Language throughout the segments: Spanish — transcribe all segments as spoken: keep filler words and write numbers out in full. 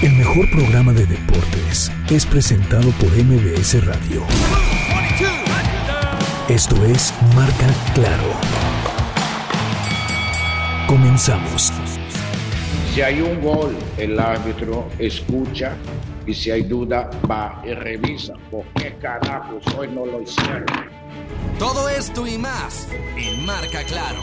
El mejor programa de deportes es presentado por M B S Radio. Esto es Marca Claro. Comenzamos. Si hay un gol, el árbitro escucha y si hay duda, va y revisa. ¿Por qué carajos hoy no lo hicieron? Todo esto y más en Marca Claro.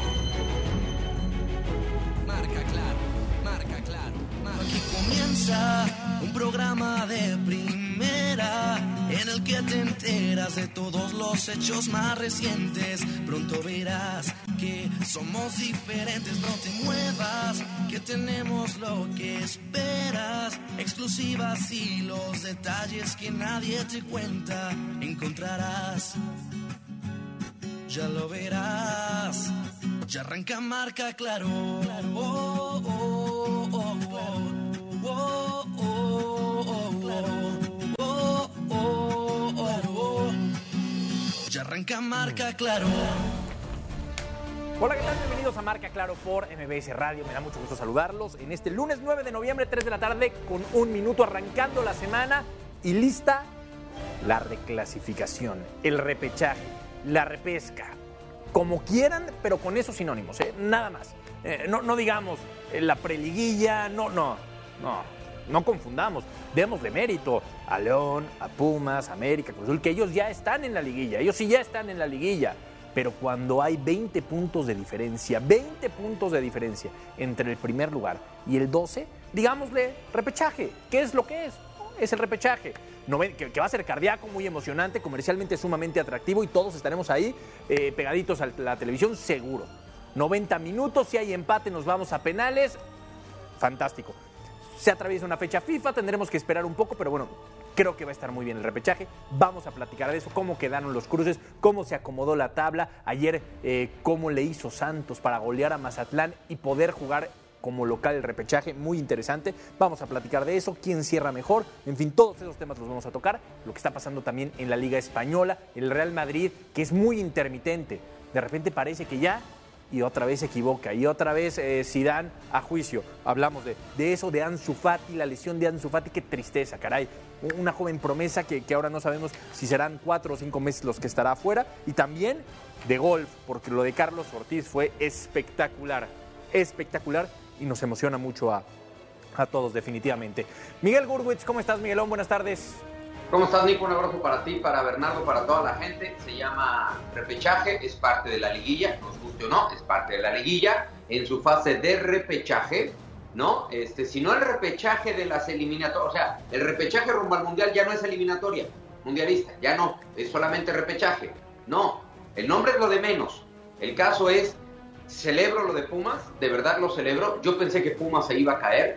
Marca Claro, Marca Claro, Marca. Aquí comienza un programa de primera en el que te enteras de todos los hechos más recientes. Pronto verás que somos diferentes, no te muevas, que tenemos lo que esperas. Exclusivas y los detalles que nadie te cuenta encontrarás. Ya lo verás, ya arranca Marca Claro. Oh, oh, oh, oh, oh, oh, oh, oh, oh, oh, oh. Ya arranca Marca Claro. Hola, ¿qué tal? Bienvenidos a Marca Claro por M B S Radio. Me da mucho gusto saludarlos en este lunes nueve de noviembre, tres de la tarde, con un minuto arrancando la semana y lista la reclasificación, el repechaje, la repesca, como quieran, pero con esos sinónimos, ¿eh? Nada más. Eh, no, no digamos eh, la preliguilla, no, no, no, no confundamos. Démosle mérito a León, a Pumas, a América, Cruz Azul, que ellos ya están en la liguilla, ellos sí ya están en la liguilla. Pero cuando hay veinte puntos de diferencia, veinte puntos de diferencia entre el primer lugar y el doce, digámosle repechaje. ¿Qué es lo que es? Es el repechaje. Que, que va a ser cardíaco, muy emocionante, comercialmente sumamente atractivo y todos estaremos ahí eh, pegaditos a la televisión seguro. noventa minutos, si hay empate nos vamos a penales. Fantástico. Se atraviesa una fecha FIFA, tendremos que esperar un poco, pero bueno, creo que va a estar muy bien el repechaje. Vamos a platicar de eso, cómo quedaron los cruces, cómo se acomodó la tabla. Ayer, eh, cómo le hizo Santos para golear a Mazatlán y poder jugar como local el repechaje, muy interesante. Vamos a platicar de eso, quién cierra mejor, en fin, todos esos temas los vamos a tocar. Lo que está pasando también en la Liga Española, el Real Madrid, que es muy intermitente. De repente parece que ya, y otra vez se equivoca, y otra vez eh, Zidane a juicio. Hablamos de, de eso, de Ansu Fati, la lesión de Ansu Fati, qué tristeza, caray. Una joven promesa que, que ahora no sabemos si serán cuatro o cinco meses los que estará afuera. Y también de golf, porque lo de Carlos Ortiz fue espectacular, espectacular. Y nos emociona mucho a, a todos, definitivamente. Miguel Gurwitz, ¿cómo estás, Miguelón? Buenas tardes. ¿Cómo estás, Nico? Un abrazo para ti, para Bernardo, para toda la gente. Se llama repechaje, es parte de la liguilla, nos guste o no, es parte de la liguilla. En su fase de repechaje, ¿no? Este, si no el repechaje de las eliminatorias, o sea, el repechaje rumbo al Mundial ya no es eliminatoria mundialista, ya no, es solamente repechaje. No, el nombre es lo de menos. El caso es, celebro lo de Pumas, de verdad lo celebro. Yo pensé que Pumas se iba a caer.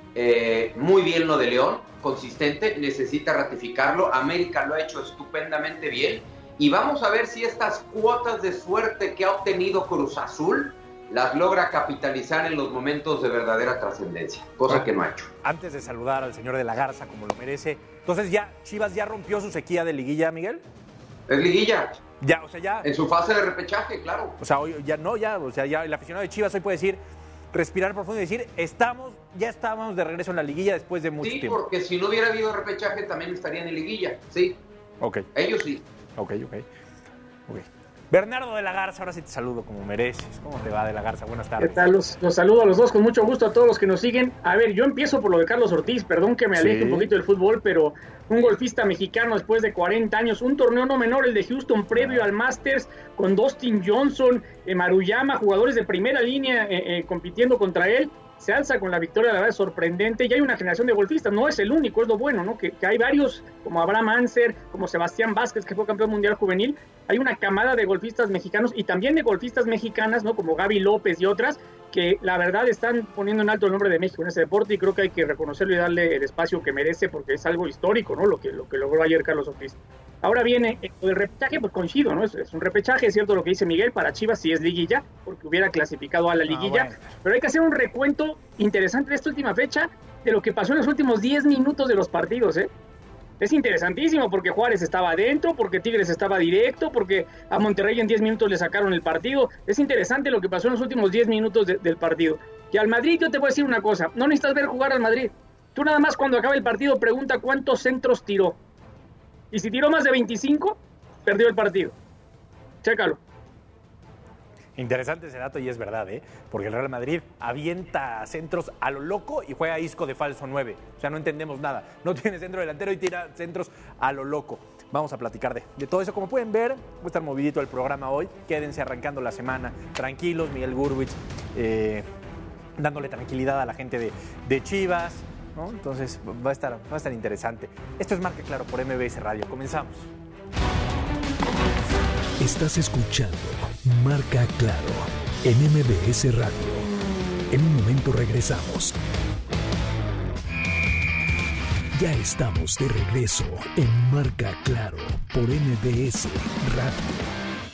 Eh, muy bien lo de León, consistente, necesita ratificarlo. América lo ha hecho estupendamente bien. Y vamos a ver si estas cuotas de suerte que ha obtenido Cruz Azul las logra capitalizar en los momentos de verdadera trascendencia, cosa bueno, que no ha hecho. Antes de saludar al señor de la Garza como lo merece, entonces ya Chivas ya rompió su sequía de liguilla, Miguel. Es liguilla. Ya, o sea, ya. En su fase de repechaje, claro. O sea, hoy ya no, ya, o sea, ya el aficionado de Chivas hoy puede decir, respirar profundo y decir, estamos, ya estábamos de regreso en la liguilla después de mucho sí, tiempo. Sí, porque si no hubiera habido repechaje también estarían en liguilla, sí. Ok. Ellos sí. Ok, ok. Ok. Bernardo de la Garza, ahora sí te saludo como mereces. ¿Cómo te va, de la Garza? Buenas tardes. ¿Qué tal? Los, los saludo a los dos con mucho gusto, a todos los que nos siguen. A ver, yo empiezo por lo de Carlos Ortiz, perdón que me aleje sí. un poquito del fútbol, pero un golfista mexicano después de cuarenta años, un torneo no menor, el de Houston, previo ah. al Masters, con Dustin Johnson, eh, Maruyama, jugadores de primera línea eh, eh, compitiendo contra él. Se alza con la victoria, la verdad es sorprendente, y hay una generación de golfistas, no es el único, es lo bueno, ¿no? Que, que hay varios, como Abraham Anser, como Sebastián Vázquez, que fue campeón mundial juvenil, hay una camada de golfistas mexicanos y también de golfistas mexicanas, ¿no? Como Gaby López y otras, que la verdad están poniendo en alto el nombre de México en ese deporte, y creo que hay que reconocerlo y darle el espacio que merece, porque es algo histórico, ¿no? Lo que, lo que logró ayer Carlos Ortiz. Ahora viene el repechaje, pues coincido, ¿no? Es, es un repechaje, es cierto lo que dice Miguel, para Chivas sí es liguilla, porque hubiera clasificado a la liguilla, ah, bueno. Pero hay que hacer un recuento interesante de esta última fecha, de lo que pasó en los últimos diez minutos de los partidos, ¿eh? Es interesantísimo, porque Juárez estaba adentro, porque Tigres estaba directo, porque a Monterrey en diez minutos le sacaron el partido. Es interesante lo que pasó en los últimos diez minutos de, del partido. Y al Madrid, yo te voy a decir una cosa, no necesitas ver jugar al Madrid. Tú nada más cuando acabe el partido pregunta cuántos centros tiró. Y si tiró más de veinticinco, perdió el partido. Chécalo. Interesante ese dato y es verdad, ¿eh? Porque el Real Madrid avienta centros a lo loco y juega Isco de falso nueve. O sea, no entendemos nada. No tiene centro delantero y tira centros a lo loco. Vamos a platicar de, de todo eso. Como pueden ver, va a estar movidito el programa hoy. Quédense arrancando la semana. Tranquilos, Miguel Gurwitz, eh, dándole tranquilidad a la gente de, de Chivas, ¿no? Entonces va a estar, va a estar interesante. Esto es Marca Claro por M B S Radio. Comenzamos. Estás escuchando Marca Claro en M B S Radio. En un momento regresamos. Ya estamos de regreso en Marca Claro por M B S Radio.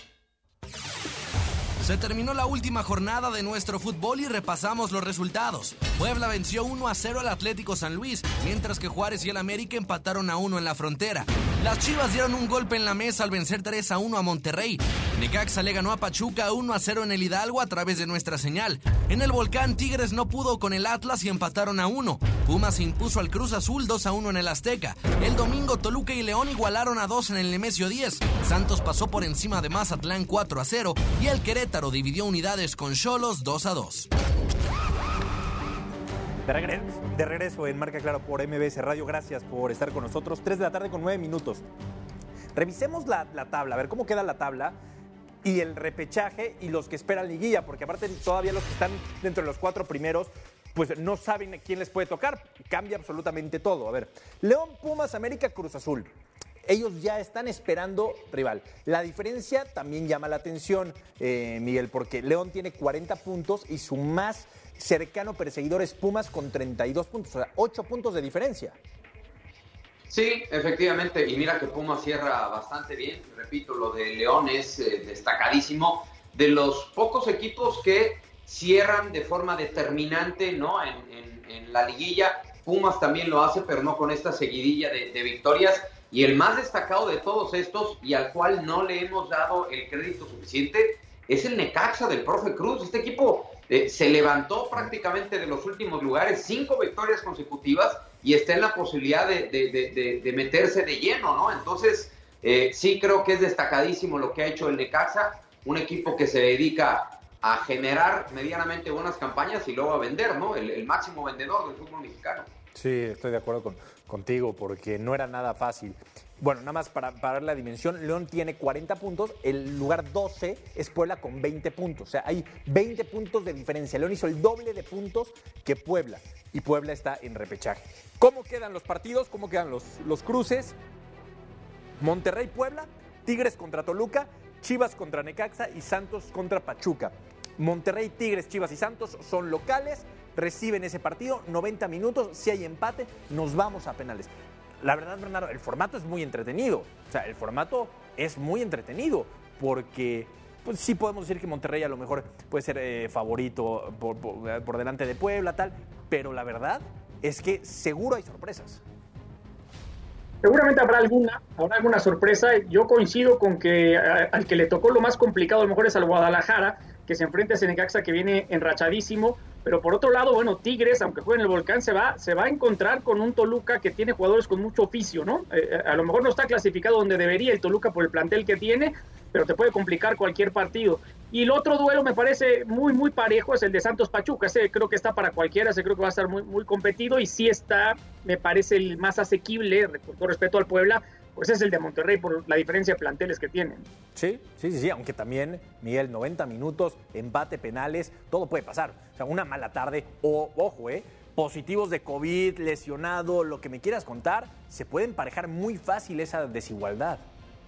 Se terminó la última jornada de nuestro fútbol y repasamos los resultados. Puebla venció uno a cero al Atlético San Luis, mientras que Juárez y el América empataron a uno en la Frontera. Las Chivas dieron un golpe en la mesa al vencer tres a uno a Monterrey. Necaxa le ganó a Pachuca uno a cero en el Hidalgo a través de nuestra señal. En el Volcán, Tigres no pudo con el Atlas y empataron a uno. Pumas se impuso al Cruz Azul dos a uno en el Azteca. El domingo, Toluca y León igualaron a dos en el Nemesio diez. Santos pasó por encima de Mazatlán cuatro a cero y el Querétaro dividió unidades con Xolos dos a dos. De regreso, de regreso en Marca Claro por M B S Radio. Gracias por estar con nosotros. tres de la tarde con nueve minutos. Revisemos la, la tabla, a ver cómo queda la tabla y el repechaje y los que esperan liguilla, porque aparte todavía los que están dentro de los cuatro primeros pues no saben a quién les puede tocar. Cambia absolutamente todo. A ver, León, Pumas, América, Cruz Azul. Ellos ya están esperando rival. La diferencia también llama la atención, eh, Miguel, porque León tiene cuarenta puntos y su más cercano perseguidor es Pumas con treinta y dos puntos, o sea, ocho puntos de diferencia. Sí, efectivamente, y mira que Pumas cierra bastante bien. Repito, lo de León es eh, destacadísimo. De los pocos equipos que cierran de forma determinante, ¿no? En, en, en la liguilla, Pumas también lo hace, pero no con esta seguidilla de, de victorias. Y el más destacado de todos estos, y al cual no le hemos dado el crédito suficiente, es el Necaxa del profe Cruz. Este equipo eh, se levantó prácticamente de los últimos lugares, cinco victorias consecutivas, y está en la posibilidad de, de, de, de, de meterse de lleno, ¿no? Entonces, eh, sí creo que es destacadísimo lo que ha hecho el Necaxa, un equipo que se dedica a generar medianamente buenas campañas y luego a vender, ¿no? El, el máximo vendedor del fútbol mexicano. Sí, estoy de acuerdo con, contigo, porque no era nada fácil. Bueno, nada más para, para ver la dimensión, León tiene cuarenta puntos, el lugar doce es Puebla con veinte puntos. O sea, hay veinte puntos de diferencia. León hizo el doble de puntos que Puebla, y Puebla está en repechaje. ¿Cómo quedan los partidos? ¿Cómo quedan los, los cruces? Monterrey-Puebla, Tigres contra Toluca, Chivas contra Necaxa y Santos contra Pachuca. Monterrey, Tigres, Chivas y Santos son locales, reciben ese partido, noventa minutos, si hay empate, nos vamos a penales. La verdad, Bernardo, el formato es muy entretenido. O sea, el formato es muy entretenido porque pues sí podemos decir que Monterrey a lo mejor puede ser eh, favorito por, por, por delante de Puebla, tal, pero la verdad es que seguro hay sorpresas. Seguramente habrá alguna, habrá alguna sorpresa. Yo coincido con que a, al que le tocó lo más complicado a lo mejor es al Guadalajara, que se enfrenta a ese Necaxa que viene enrachadísimo. Pero por otro lado, bueno, Tigres, aunque juegue en el Volcán, se va, se va a encontrar con un Toluca que tiene jugadores con mucho oficio, ¿no? Eh, a lo mejor no está clasificado donde debería el Toluca por el plantel que tiene, pero te puede complicar cualquier partido. Y el otro duelo me parece muy, muy parejo, es el de Santos Pachuca. Ese creo que está para cualquiera, ese creo que va a estar muy, muy competido, y sí está, me parece, el más asequible, con todo respeto al Puebla, pues es el de Monterrey por la diferencia de planteles que tienen. Sí, sí, sí, sí, aunque también, Miguel, noventa minutos, empate, penales, todo puede pasar. O sea, una mala tarde, o, ojo, eh, positivos de COVID, lesionado, lo que me quieras contar, se puede emparejar muy fácil esa desigualdad.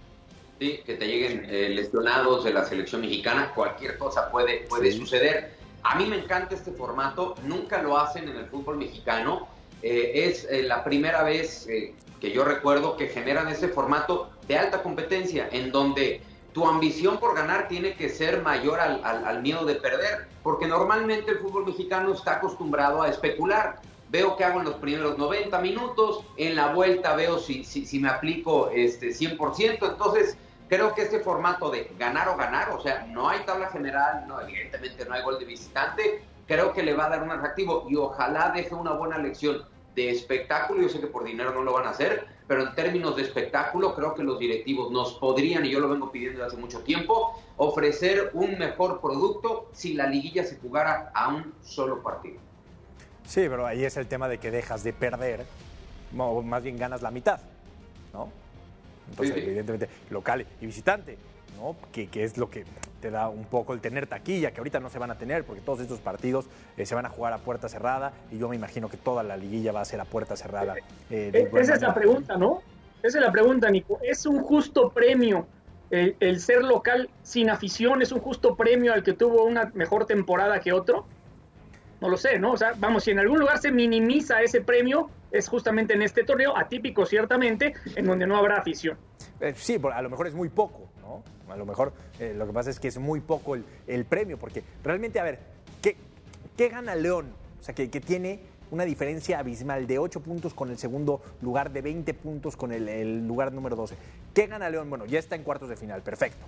Sí, que te lleguen eh, lesionados de la selección mexicana, cualquier cosa puede, puede sí. suceder. A mí me encanta este formato, nunca lo hacen en el fútbol mexicano. Eh, es eh, la primera vez eh, que yo recuerdo que generan ese formato de alta competencia, en donde tu ambición por ganar tiene que ser mayor al, al, al miedo de perder, porque normalmente el fútbol mexicano está acostumbrado a especular. Veo qué hago en los primeros noventa minutos, en la vuelta veo si, si, si me aplico este cien por ciento, entonces creo que este formato de ganar o ganar, o sea, no hay tabla general, no, evidentemente no hay gol de visitante, creo que le va a dar un atractivo y ojalá deje una buena lección. de espectáculo, yo sé que por dinero no lo van a hacer, pero en términos de espectáculo creo que los directivos nos podrían, y yo lo vengo pidiendo desde hace mucho tiempo, ofrecer un mejor producto si la liguilla se jugara a un solo partido. Sí, pero ahí es el tema de que dejas de perder, o más bien ganas la mitad, ¿no? Entonces, sí, sí. Evidentemente, local y visitante, ¿no? Que, que es lo que te da un poco el tener taquilla, que ahorita no se van a tener, porque todos estos partidos eh, se van a jugar a puerta cerrada, y yo me imagino que toda la liguilla va a ser a puerta cerrada. Eh, de Esa es la pregunta, ¿no? Esa es la pregunta, Nico. ¿Es un justo premio el, el ser local sin afición? ¿Es un justo premio al que tuvo una mejor temporada que otro? No lo sé, ¿no? O sea, vamos, si en algún lugar se minimiza ese premio, es justamente en este torneo, atípico ciertamente, en donde no habrá afición. Eh, sí, a lo mejor es muy poco, ¿no? A lo mejor eh, lo que pasa es que es muy poco el, el premio, porque realmente, a ver, ¿qué, qué gana León? O sea, que, que tiene una diferencia abismal de ocho puntos con el segundo lugar, de veinte puntos con el, el lugar número doce. ¿Qué gana León? Bueno, ya está en cuartos de final, perfecto.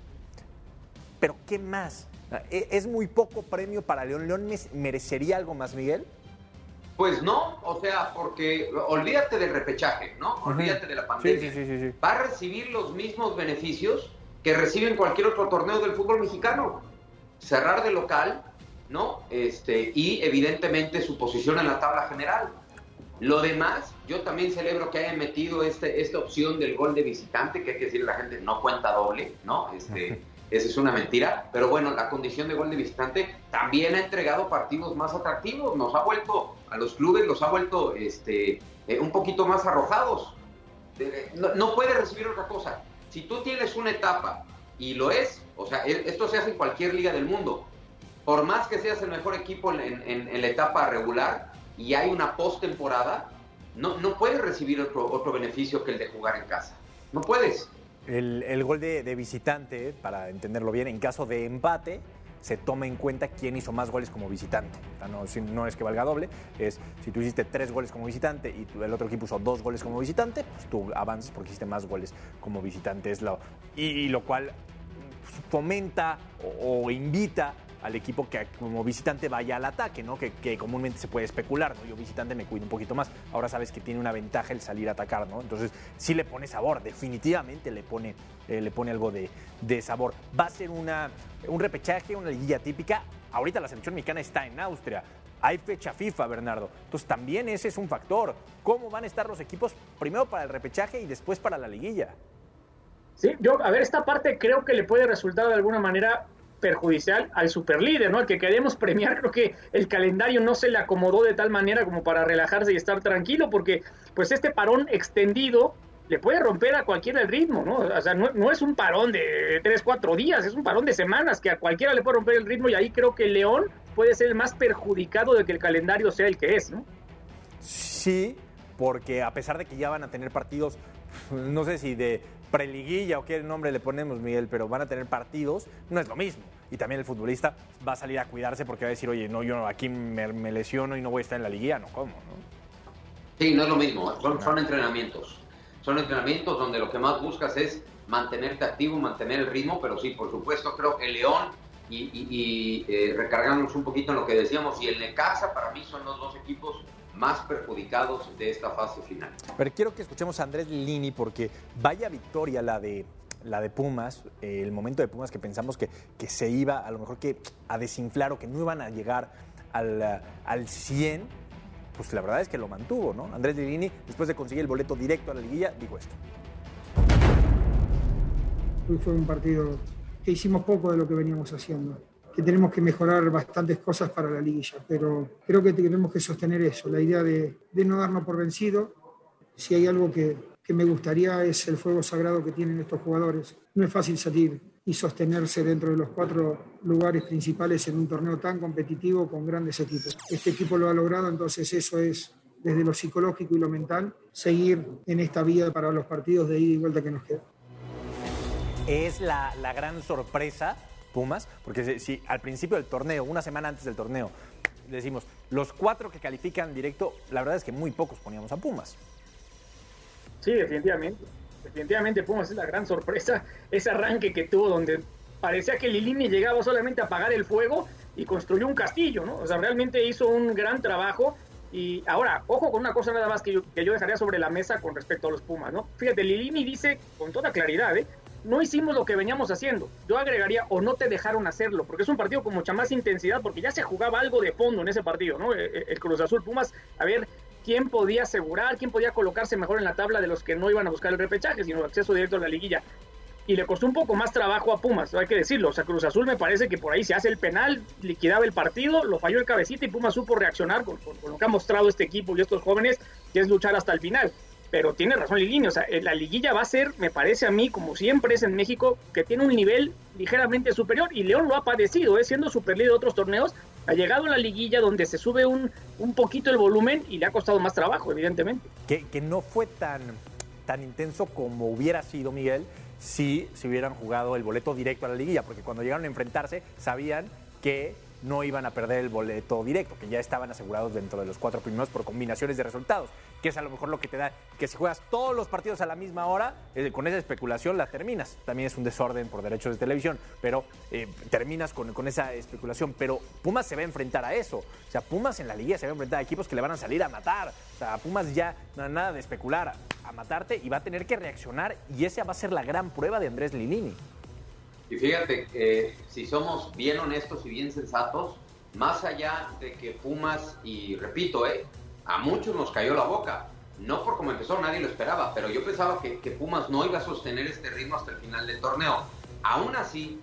Pero ¿qué más? ¿Es muy poco premio para León? ¿León merecería algo más, Miguel? Pues no, o sea, porque olvídate del repechaje, ¿no? Olvídate uh-huh. de la pandemia. Sí, sí, sí, sí. Va a recibir los mismos beneficios que reciben cualquier otro torneo del fútbol mexicano. Cerrar de local, ¿no? Este, y evidentemente su posición en la tabla general. Lo demás, yo también celebro que hayan metido este, esta opción del gol de visitante, que hay que decirle a la gente, no cuenta doble, ¿no? Este... Esa es una mentira, pero bueno, la condición de gol de visitante también ha entregado partidos más atractivos, nos ha vuelto, a los clubes los ha vuelto este, eh, un poquito más arrojados. Eh, no, no puede recibir otra cosa. Si tú tienes una etapa, y lo es, o sea, esto se hace en cualquier liga del mundo, por más que seas el mejor equipo en, en, en la etapa regular y hay una postemporada, no, no puedes recibir otro, otro beneficio que el de jugar en casa. No puedes. El, el gol de, de visitante, para entenderlo bien, en caso de empate, se toma en cuenta quién hizo más goles como visitante. O sea, no, no es que valga doble, es si tú hiciste tres goles como visitante y tú, el otro equipo usó dos goles como visitante, pues tú avanzas porque hiciste más goles como visitante. Es lo, y, y lo cual fomenta o, o invita al equipo que como visitante vaya al ataque, ¿no? Que, que comúnmente se puede especular, ¿no? Yo visitante me cuido un poquito más. Ahora sabes que tiene una ventaja el salir a atacar, ¿no? Entonces sí le pone sabor, definitivamente le pone, eh, le pone algo de, de sabor. Va a ser una, un repechaje, una liguilla típica. Ahorita la selección mexicana está en Austria. Hay fecha FIFA, Bernardo. Entonces también ese es un factor. ¿Cómo van a estar los equipos primero para el repechaje y después para la liguilla? Sí, yo, a ver, esta parte creo que le puede resultar de alguna manera perjudicial al superlíder, ¿no? Al que queremos premiar. Creo que el calendario no se le acomodó de tal manera como para relajarse y estar tranquilo, porque pues este parón extendido le puede romper a cualquiera el ritmo, ¿no? O sea, no, no es un parón de tres, cuatro días, es un parón de semanas que a cualquiera le puede romper el ritmo, y ahí creo que León puede ser el más perjudicado de que el calendario sea el que es, ¿no? Sí, porque a pesar de que ya van a tener partidos, no sé si de preliguilla o qué nombre le ponemos, Miguel, pero van a tener partidos, no es lo mismo. Y también el futbolista va a salir a cuidarse porque va a decir, oye, no, yo aquí me, me lesiono y no voy a estar en la liguilla, no, ¿cómo? ¿no? Sí, no es lo mismo, son, son entrenamientos. Son entrenamientos donde lo que más buscas es mantenerte activo, mantener el ritmo, pero sí, por supuesto, creo que León, y, y, y eh, recargándonos un poquito en lo que decíamos, y el Necaxa para mí son los dos equipos más perjudicados de esta fase final. Pero quiero que escuchemos a Andrés Lilini, porque vaya victoria la de, la de Pumas, eh, el momento de Pumas que pensamos que, que se iba a lo mejor que a desinflar o que no iban a llegar al, al cien, pues la verdad es que lo mantuvo, ¿no? Andrés Lilini, después de conseguir el boleto directo a la liguilla, dijo esto. Hoy fue un partido que hicimos poco de lo que veníamos haciendo, que tenemos que mejorar bastantes cosas para la liguilla, pero creo que tenemos que sostener eso, la idea de, de no darnos por vencido. Si hay algo que, que me gustaría es el fuego sagrado que tienen estos jugadores. No es fácil salir y sostenerse dentro de los cuatro lugares principales en un torneo tan competitivo con grandes equipos. Este equipo lo ha logrado, entonces eso es, desde lo psicológico y lo mental, seguir en esta vía para los partidos de ida y vuelta que nos quedan. Es la, la gran sorpresa Pumas, porque si, si al principio del torneo, una semana antes del torneo, decimos, los cuatro que califican directo, la verdad es que muy pocos poníamos a Pumas. Sí, definitivamente. Definitivamente Pumas es la gran sorpresa, ese arranque que tuvo donde parecía que Lilini llegaba solamente a apagar el fuego y construyó un castillo, ¿no? O sea, realmente hizo un gran trabajo Y ahora, ojo con una cosa nada más que yo, que yo dejaría sobre la mesa con respecto a los Pumas, ¿no? Fíjate, Lilini dice con toda claridad, ¿eh? No hicimos lo que veníamos haciendo. Yo agregaría, o no te dejaron hacerlo, porque es un partido con mucha más intensidad, porque ya se jugaba algo de fondo en ese partido, ¿no? El, el Cruz Azul Pumas, a ver quién podía asegurar, quién podía colocarse mejor en la tabla de los que no iban a buscar el repechaje, sino acceso directo a la liguilla. Y le costó un poco más trabajo a Pumas, hay que decirlo. O sea, Cruz Azul me parece que por ahí se hace el penal, liquidaba el partido, lo falló el cabecita y Pumas supo reaccionar con, con, con lo que ha mostrado este equipo y estos jóvenes, que es luchar hasta el final. Pero tiene razón Lilini, o sea, la liguilla va a ser, me parece a mí, como siempre es en México, que tiene un nivel ligeramente superior, y León lo ha padecido, ¿eh? Siendo superlíder de otros torneos, ha llegado a la liguilla donde se sube un, un poquito el volumen y le ha costado más trabajo, evidentemente. Que, que no fue tan, tan intenso como hubiera sido, Miguel, si se hubieran jugado el boleto directo a la liguilla, porque cuando llegaron a enfrentarse sabían que no iban a perder el boleto directo, que ya estaban asegurados dentro de los cuatro primeros por combinaciones de resultados, que es a lo mejor lo que te da, que si juegas todos los partidos a la misma hora, eh, con esa especulación la terminas. También es un desorden por derechos de televisión, pero eh, terminas con, con esa especulación. Pero Pumas se va a enfrentar a eso. O sea, Pumas en la liguilla se va a enfrentar a equipos que le van a salir a matar. O sea, Pumas ya no, nada de especular, a matarte, y va a tener que reaccionar, y esa va a ser la gran prueba de Andrés Lilini. Y fíjate, eh, si somos bien honestos y bien sensatos, más allá de que Pumas, y repito, eh, a muchos nos cayó la boca, no por cómo empezó, nadie lo esperaba, pero yo pensaba que, que Pumas no iba a sostener este ritmo hasta el final del torneo. Aún así,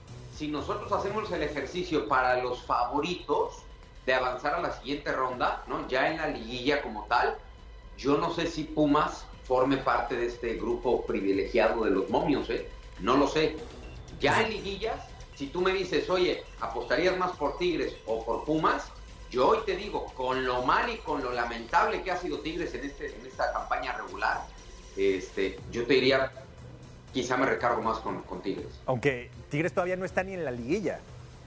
si nosotros hacemos el ejercicio para los favoritos de avanzar a la siguiente ronda, ¿no? Ya en la liguilla como tal, yo no sé si Pumas forme parte de este grupo privilegiado de los momios, ¿eh? No lo sé. Ya en liguillas, si tú me dices, oye, ¿apostarías más por Tigres o por Pumas? Yo hoy te digo, con lo mal y con lo lamentable que ha sido Tigres en, este, en esta campaña regular, este, yo te diría, quizá me recargo más con, con Tigres. Aunque Tigres todavía no está ni en la liguilla.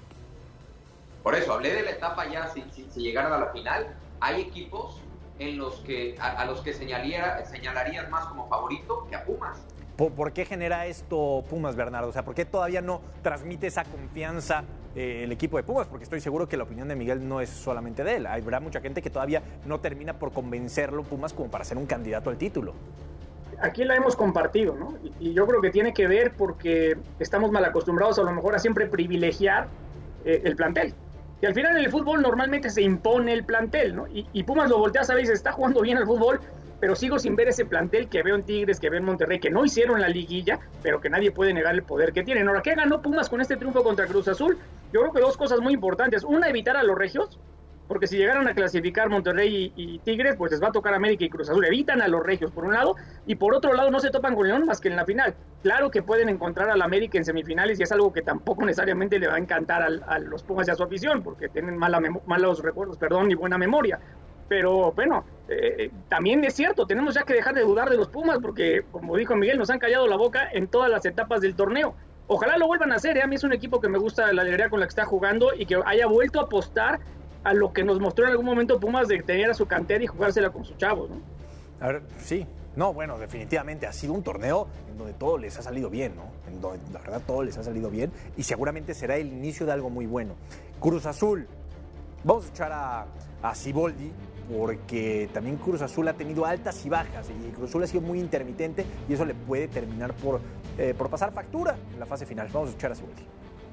Por eso, hablé de la etapa ya, si, si, si llegaran a la final, hay equipos en los que, a, a los que señalaría, señalarías más como favorito que a Pumas. ¿Por qué genera esto Pumas, Bernardo? O sea, ¿por qué todavía no transmite esa confianza eh, el equipo de Pumas? Porque estoy seguro que la opinión de Miguel no es solamente de él. Habrá mucha gente que todavía no termina por convencerlo, Pumas, como para ser un candidato al título. Aquí la hemos compartido, ¿no? Y, y yo creo que tiene que ver porque estamos mal acostumbrados a lo mejor a siempre privilegiar eh, el plantel. Y al final en el fútbol normalmente se impone el plantel, ¿no? Y, y Pumas lo volteas a ver y se está jugando bien el fútbol, pero sigo sin ver ese plantel que veo en Tigres, que veo en Monterrey, que no hicieron la liguilla, pero que nadie puede negar el poder que tienen. Ahora, ¿qué ganó Pumas con este triunfo contra Cruz Azul? Yo creo que dos cosas muy importantes. Una, evitar a los regios, porque si llegaran a clasificar Monterrey y, y Tigres, pues les va a tocar América y Cruz Azul. Evitan a los regios, por un lado, y por otro lado no se topan con León más que en la final. Claro que pueden encontrar al América en semifinales, y es algo que tampoco necesariamente le va a encantar al, a los Pumas y a su afición, porque tienen mala memo- malos recuerdos, perdón, y buena memoria. Pero bueno, eh, también es cierto, tenemos ya que dejar de dudar de los Pumas, porque como dijo Miguel, nos han callado la boca en todas las etapas del torneo. Ojalá lo vuelvan a hacer, ¿eh? A mí es un equipo que me gusta la alegría con la que está jugando, y que haya vuelto a apostar a lo que nos mostró en algún momento Pumas, de tener a su cantera y jugársela con sus chavos, ¿no? A ver, sí. No, bueno, definitivamente ha sido un torneo en donde todo les ha salido bien, ¿no? En donde la verdad todo les ha salido bien, y seguramente será el inicio de algo muy bueno. Cruz Azul, vamos a echar a, a Siboldi, porque también Cruz Azul ha tenido altas y bajas, y Cruz Azul ha sido muy intermitente, y eso le puede terminar por, eh, por pasar factura en la fase final. Vamos a escuchar a Siboldi.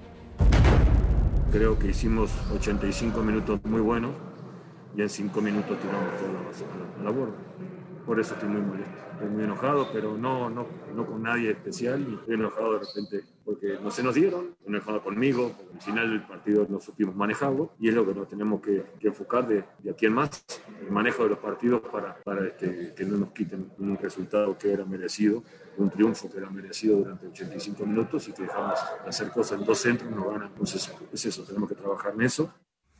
Creo que hicimos ochenta y cinco minutos muy buenos, y en cinco minutos tiramos todo a la borda. Por eso estoy muy molesto, estoy muy enojado, pero no, no, no con nadie especial, y estoy enojado de repente porque no se nos dieron, estoy enojado conmigo, porque al final del partido no supimos manejarlo, y es lo que nos tenemos que, que enfocar de, de aquí en más, el manejo de los partidos para, para este, que no nos quiten un resultado que era merecido, un triunfo que era merecido durante ochenta y cinco minutos, y que dejamos de hacer cosas en dos centros, no ganan. Entonces es eso, tenemos que trabajar en eso.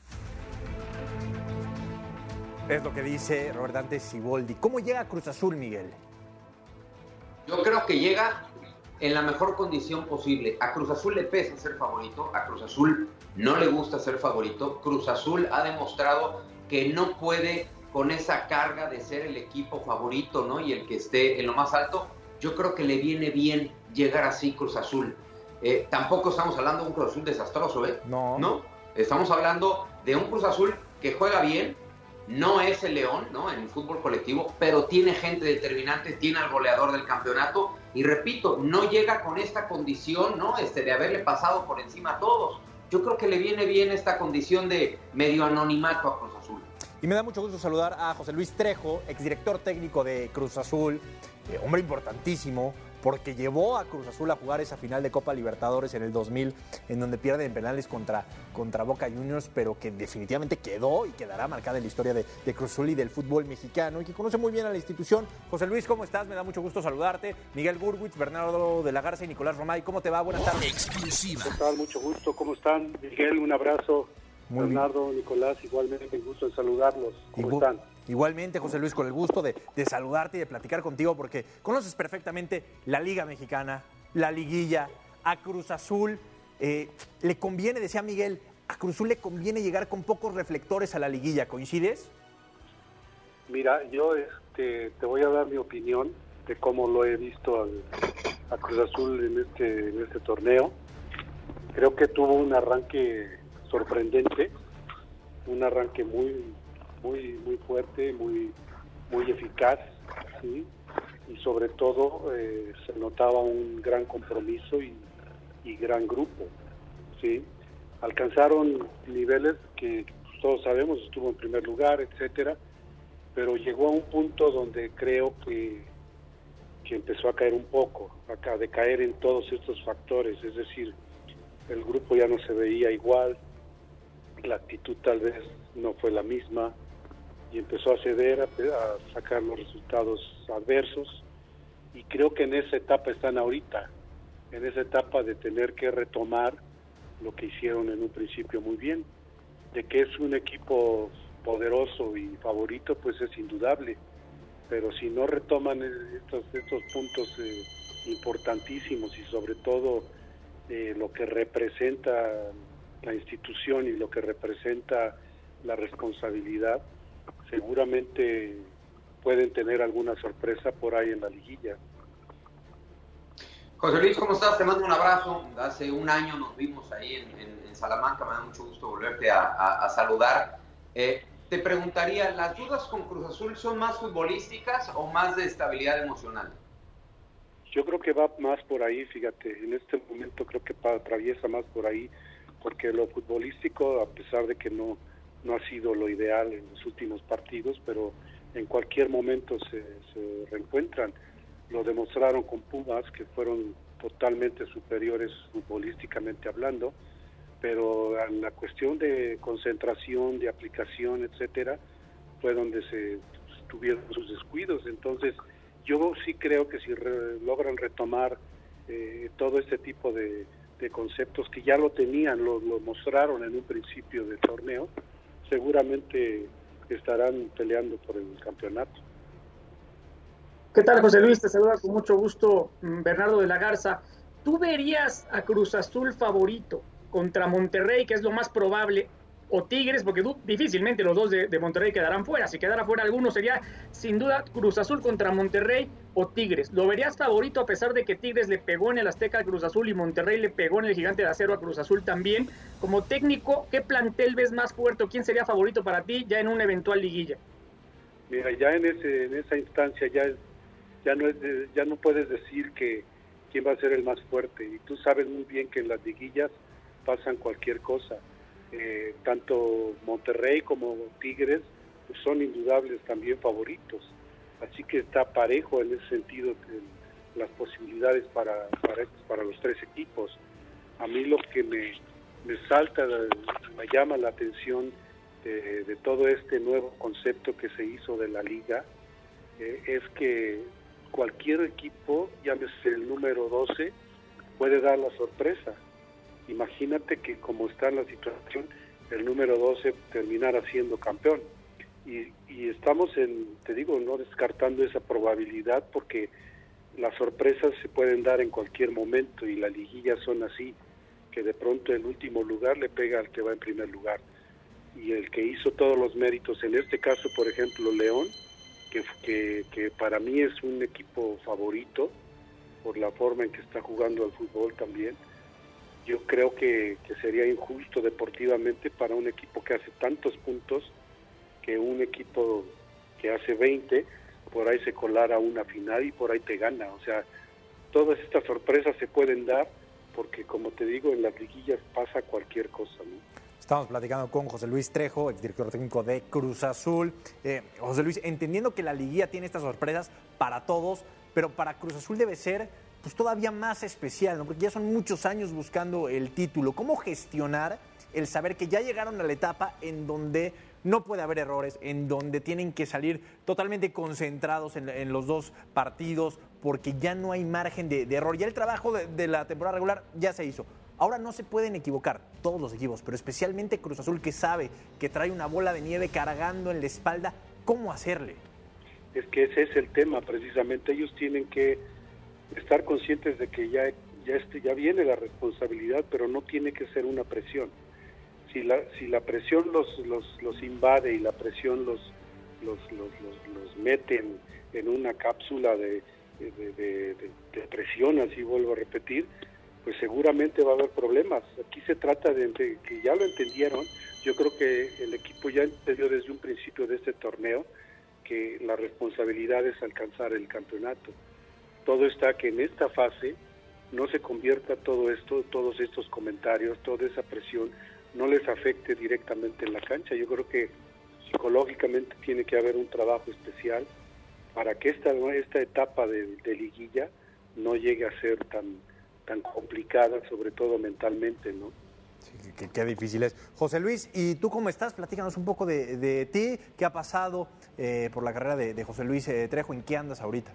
Es lo que dice Robert Dante Siboldi. ¿Cómo llega a Cruz Azul, Miguel? Yo creo que llega en la mejor condición posible. A Cruz Azul le pesa ser favorito, a Cruz Azul no le gusta ser favorito. Cruz Azul ha demostrado que no puede con esa carga de ser el equipo favorito, ¿no? Y el que esté en lo más alto. Yo creo que le viene bien llegar así Cruz Azul. Eh, tampoco estamos hablando de un Cruz Azul desastroso, ¿eh? No. No, estamos hablando de un Cruz Azul que juega bien, no es el León, ¿no? En el fútbol colectivo, pero tiene gente determinante, tiene al goleador del campeonato, y repito, no llega con esta condición, ¿no? Este, de haberle pasado por encima a todos. Yo creo que le viene bien esta condición de medio anonimato a Cruz Azul. Y me da mucho gusto saludar a José Luis Trejo, exdirector técnico de Cruz Azul, eh, hombre importantísimo, porque llevó a Cruz Azul a jugar esa final de Copa Libertadores en el dos mil, en donde pierde en penales contra, contra Boca Juniors, pero que definitivamente quedó y quedará marcada en la historia de, de Cruz Azul y del fútbol mexicano, y que conoce muy bien a la institución. José Luis, ¿cómo estás? Me da mucho gusto saludarte. Miguel Gurwitz, Bernardo de la Garza y Nicolás Romay, ¿cómo te va? Buenas tardes. Exclusiva. ¿Qué tal? Mucho gusto. ¿Cómo están? Miguel, un abrazo. Muy Bernardo, bien. Nicolás, igualmente un gusto en saludarlos. ¿Cómo Igual, están? Igualmente, José Luis, con el gusto de, de saludarte y de platicar contigo, porque conoces perfectamente la Liga Mexicana, la Liguilla, a Cruz Azul. Eh, le conviene, decía Miguel, a Cruz Azul le conviene llegar con pocos reflectores a la Liguilla. ¿Coincides? Mira, yo este, te voy a dar mi opinión de cómo lo he visto al, a Cruz Azul en este, en este torneo. Creo que tuvo un arranque sorprendente, un arranque muy muy muy fuerte, muy muy eficaz, ¿sí? Y sobre todo eh, se notaba un gran compromiso y, y gran grupo, ¿sí? Alcanzaron niveles que pues, todos sabemos, estuvo en primer lugar, etcétera, pero llegó a un punto donde creo que que empezó a caer un poco, a decaer en todos estos factores, es decir, el grupo ya no se veía igual, la actitud tal vez no fue la misma y empezó a ceder, a, a sacar los resultados adversos, y creo que en esa etapa están ahorita, en esa etapa de tener que retomar lo que hicieron en un principio muy bien, de que es un equipo poderoso y favorito, pues es indudable, pero si no retoman estos, estos puntos eh, importantísimos y sobre todo eh, lo que representa la institución y lo que representa la responsabilidad, seguramente pueden tener alguna sorpresa por ahí en la liguilla. José Luis, ¿cómo estás? Te mando un abrazo. Hace un año nos vimos ahí en, en, en Salamanca, me da mucho gusto volverte a, a, a saludar. Eh, te preguntaría, ¿las dudas con Cruz Azul son más futbolísticas o más de estabilidad emocional? Yo creo que va más por ahí, fíjate, en este momento creo que atraviesa más por ahí, porque lo futbolístico, a pesar de que no, no ha sido lo ideal en los últimos partidos, pero en cualquier momento se, se reencuentran. Lo demostraron con Pumas, que fueron totalmente superiores futbolísticamente hablando, pero en la cuestión de concentración, de aplicación, etcétera, fue donde se tuvieron sus descuidos. Entonces, yo sí creo que si re, logran retomar eh, todo este tipo de, de conceptos que ya lo tenían, lo, lo mostraron en un principio del torneo, seguramente estarán peleando por el campeonato. ¿Qué tal, José Luis? Te saluda con mucho gusto Bernardo de la Garza. ¿Tú verías a Cruz Azul favorito contra Monterrey, que es lo más probable, o Tigres, porque difícilmente los dos de, de Monterrey quedarán fuera? Si quedara fuera alguno sería sin duda Cruz Azul contra Monterrey o Tigres. ¿Lo verías favorito a pesar de que Tigres le pegó en el Azteca a Cruz Azul y Monterrey le pegó en el Gigante de Acero a Cruz Azul también? Como técnico, ¿qué plantel ves más fuerte o quién sería favorito para ti ya en una eventual liguilla? Mira, ya en ese en esa instancia ya es, ya no es de, ya no puedes decir que quién va a ser el más fuerte, y tú sabes muy bien que en las liguillas pasan cualquier cosa. Eh, tanto Monterrey como Tigres pues son indudables también favoritos, así que está parejo en ese sentido que las posibilidades para, para, para los tres equipos. A mí lo que me, me salta, me llama la atención de, de todo este nuevo concepto que se hizo de la liga, eh, es que cualquier equipo, llámese el número doce, puede dar la sorpresa. Imagínate que como está la situación, el número doce terminara siendo campeón. Y, y estamos, en, te digo, no descartando esa probabilidad, porque las sorpresas se pueden dar en cualquier momento y las liguillas son así, que de pronto el último lugar le pega al que va en primer lugar. Y el que hizo todos los méritos, en este caso, por ejemplo, León, que, que, que para mí es un equipo favorito por la forma en que está jugando al fútbol también. Yo creo que, que sería injusto deportivamente para un equipo que hace tantos puntos que un equipo que hace veinte, por ahí se colara a una final y por ahí te gana. O sea, todas estas sorpresas se pueden dar porque, como te digo, en las liguillas pasa cualquier cosa, ¿no? Estamos platicando con José Luis Trejo, exdirector técnico de Cruz Azul. Eh, José Luis, entendiendo que la liguilla tiene estas sorpresas para todos, pero para Cruz Azul debe ser pues todavía más especial, ¿no? Porque ya son muchos años buscando el título. ¿Cómo gestionar el saber que ya llegaron a la etapa en donde no puede haber errores, en donde tienen que salir totalmente concentrados en, en los dos partidos, porque ya no hay margen de, de error? Ya el trabajo de, de la temporada regular ya se hizo. Ahora no se pueden equivocar todos los equipos, pero especialmente Cruz Azul, que sabe que trae una bola de nieve cargando en la espalda. ¿Cómo hacerle? Es que ese es el tema, precisamente. Ellos tienen que estar conscientes de que ya, ya, este, ya viene la responsabilidad, pero no tiene que ser una presión. Si la, si la presión los, los, los invade y la presión los, los, los, los, los mete en, en una cápsula de, de, de, de, de presión, así vuelvo a repetir, pues seguramente va a haber problemas. Aquí se trata de, de que ya lo entendieron. Yo creo que el equipo ya entendió desde un principio de este torneo que la responsabilidad es alcanzar el campeonato. Todo está que en esta fase no se convierta todo esto, todos estos comentarios, toda esa presión, no les afecte directamente en la cancha. Yo creo que psicológicamente tiene que haber un trabajo especial para que esta, esta etapa de, de liguilla no llegue a ser tan, tan complicada, sobre todo mentalmente, ¿no? Sí, qué, qué difícil es. José Luis, ¿y tú cómo estás? Platícanos un poco de, de ti, qué ha pasado eh, por la carrera de, de José Luis eh, Trejo, ¿en qué andas ahorita?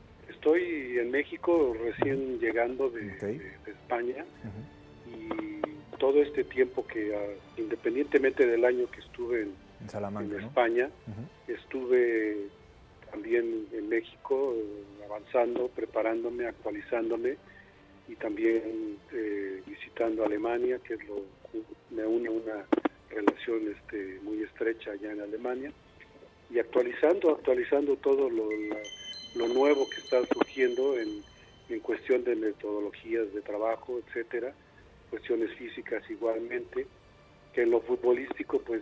Estoy en México, recién llegando de, okay. de, de España, uh-huh. y todo este tiempo que, uh, independientemente del año que estuve en, en, Salamanca, en ¿no? España, uh-huh. estuve también en México uh, avanzando, preparándome, actualizándome, y también eh, visitando Alemania, que es lo me une una relación este, muy estrecha allá en Alemania, y actualizando, actualizando todo lo, la, lo nuevo que está surgiendo en, en cuestión de metodologías de trabajo, etcétera, cuestiones físicas igualmente, que en lo futbolístico pues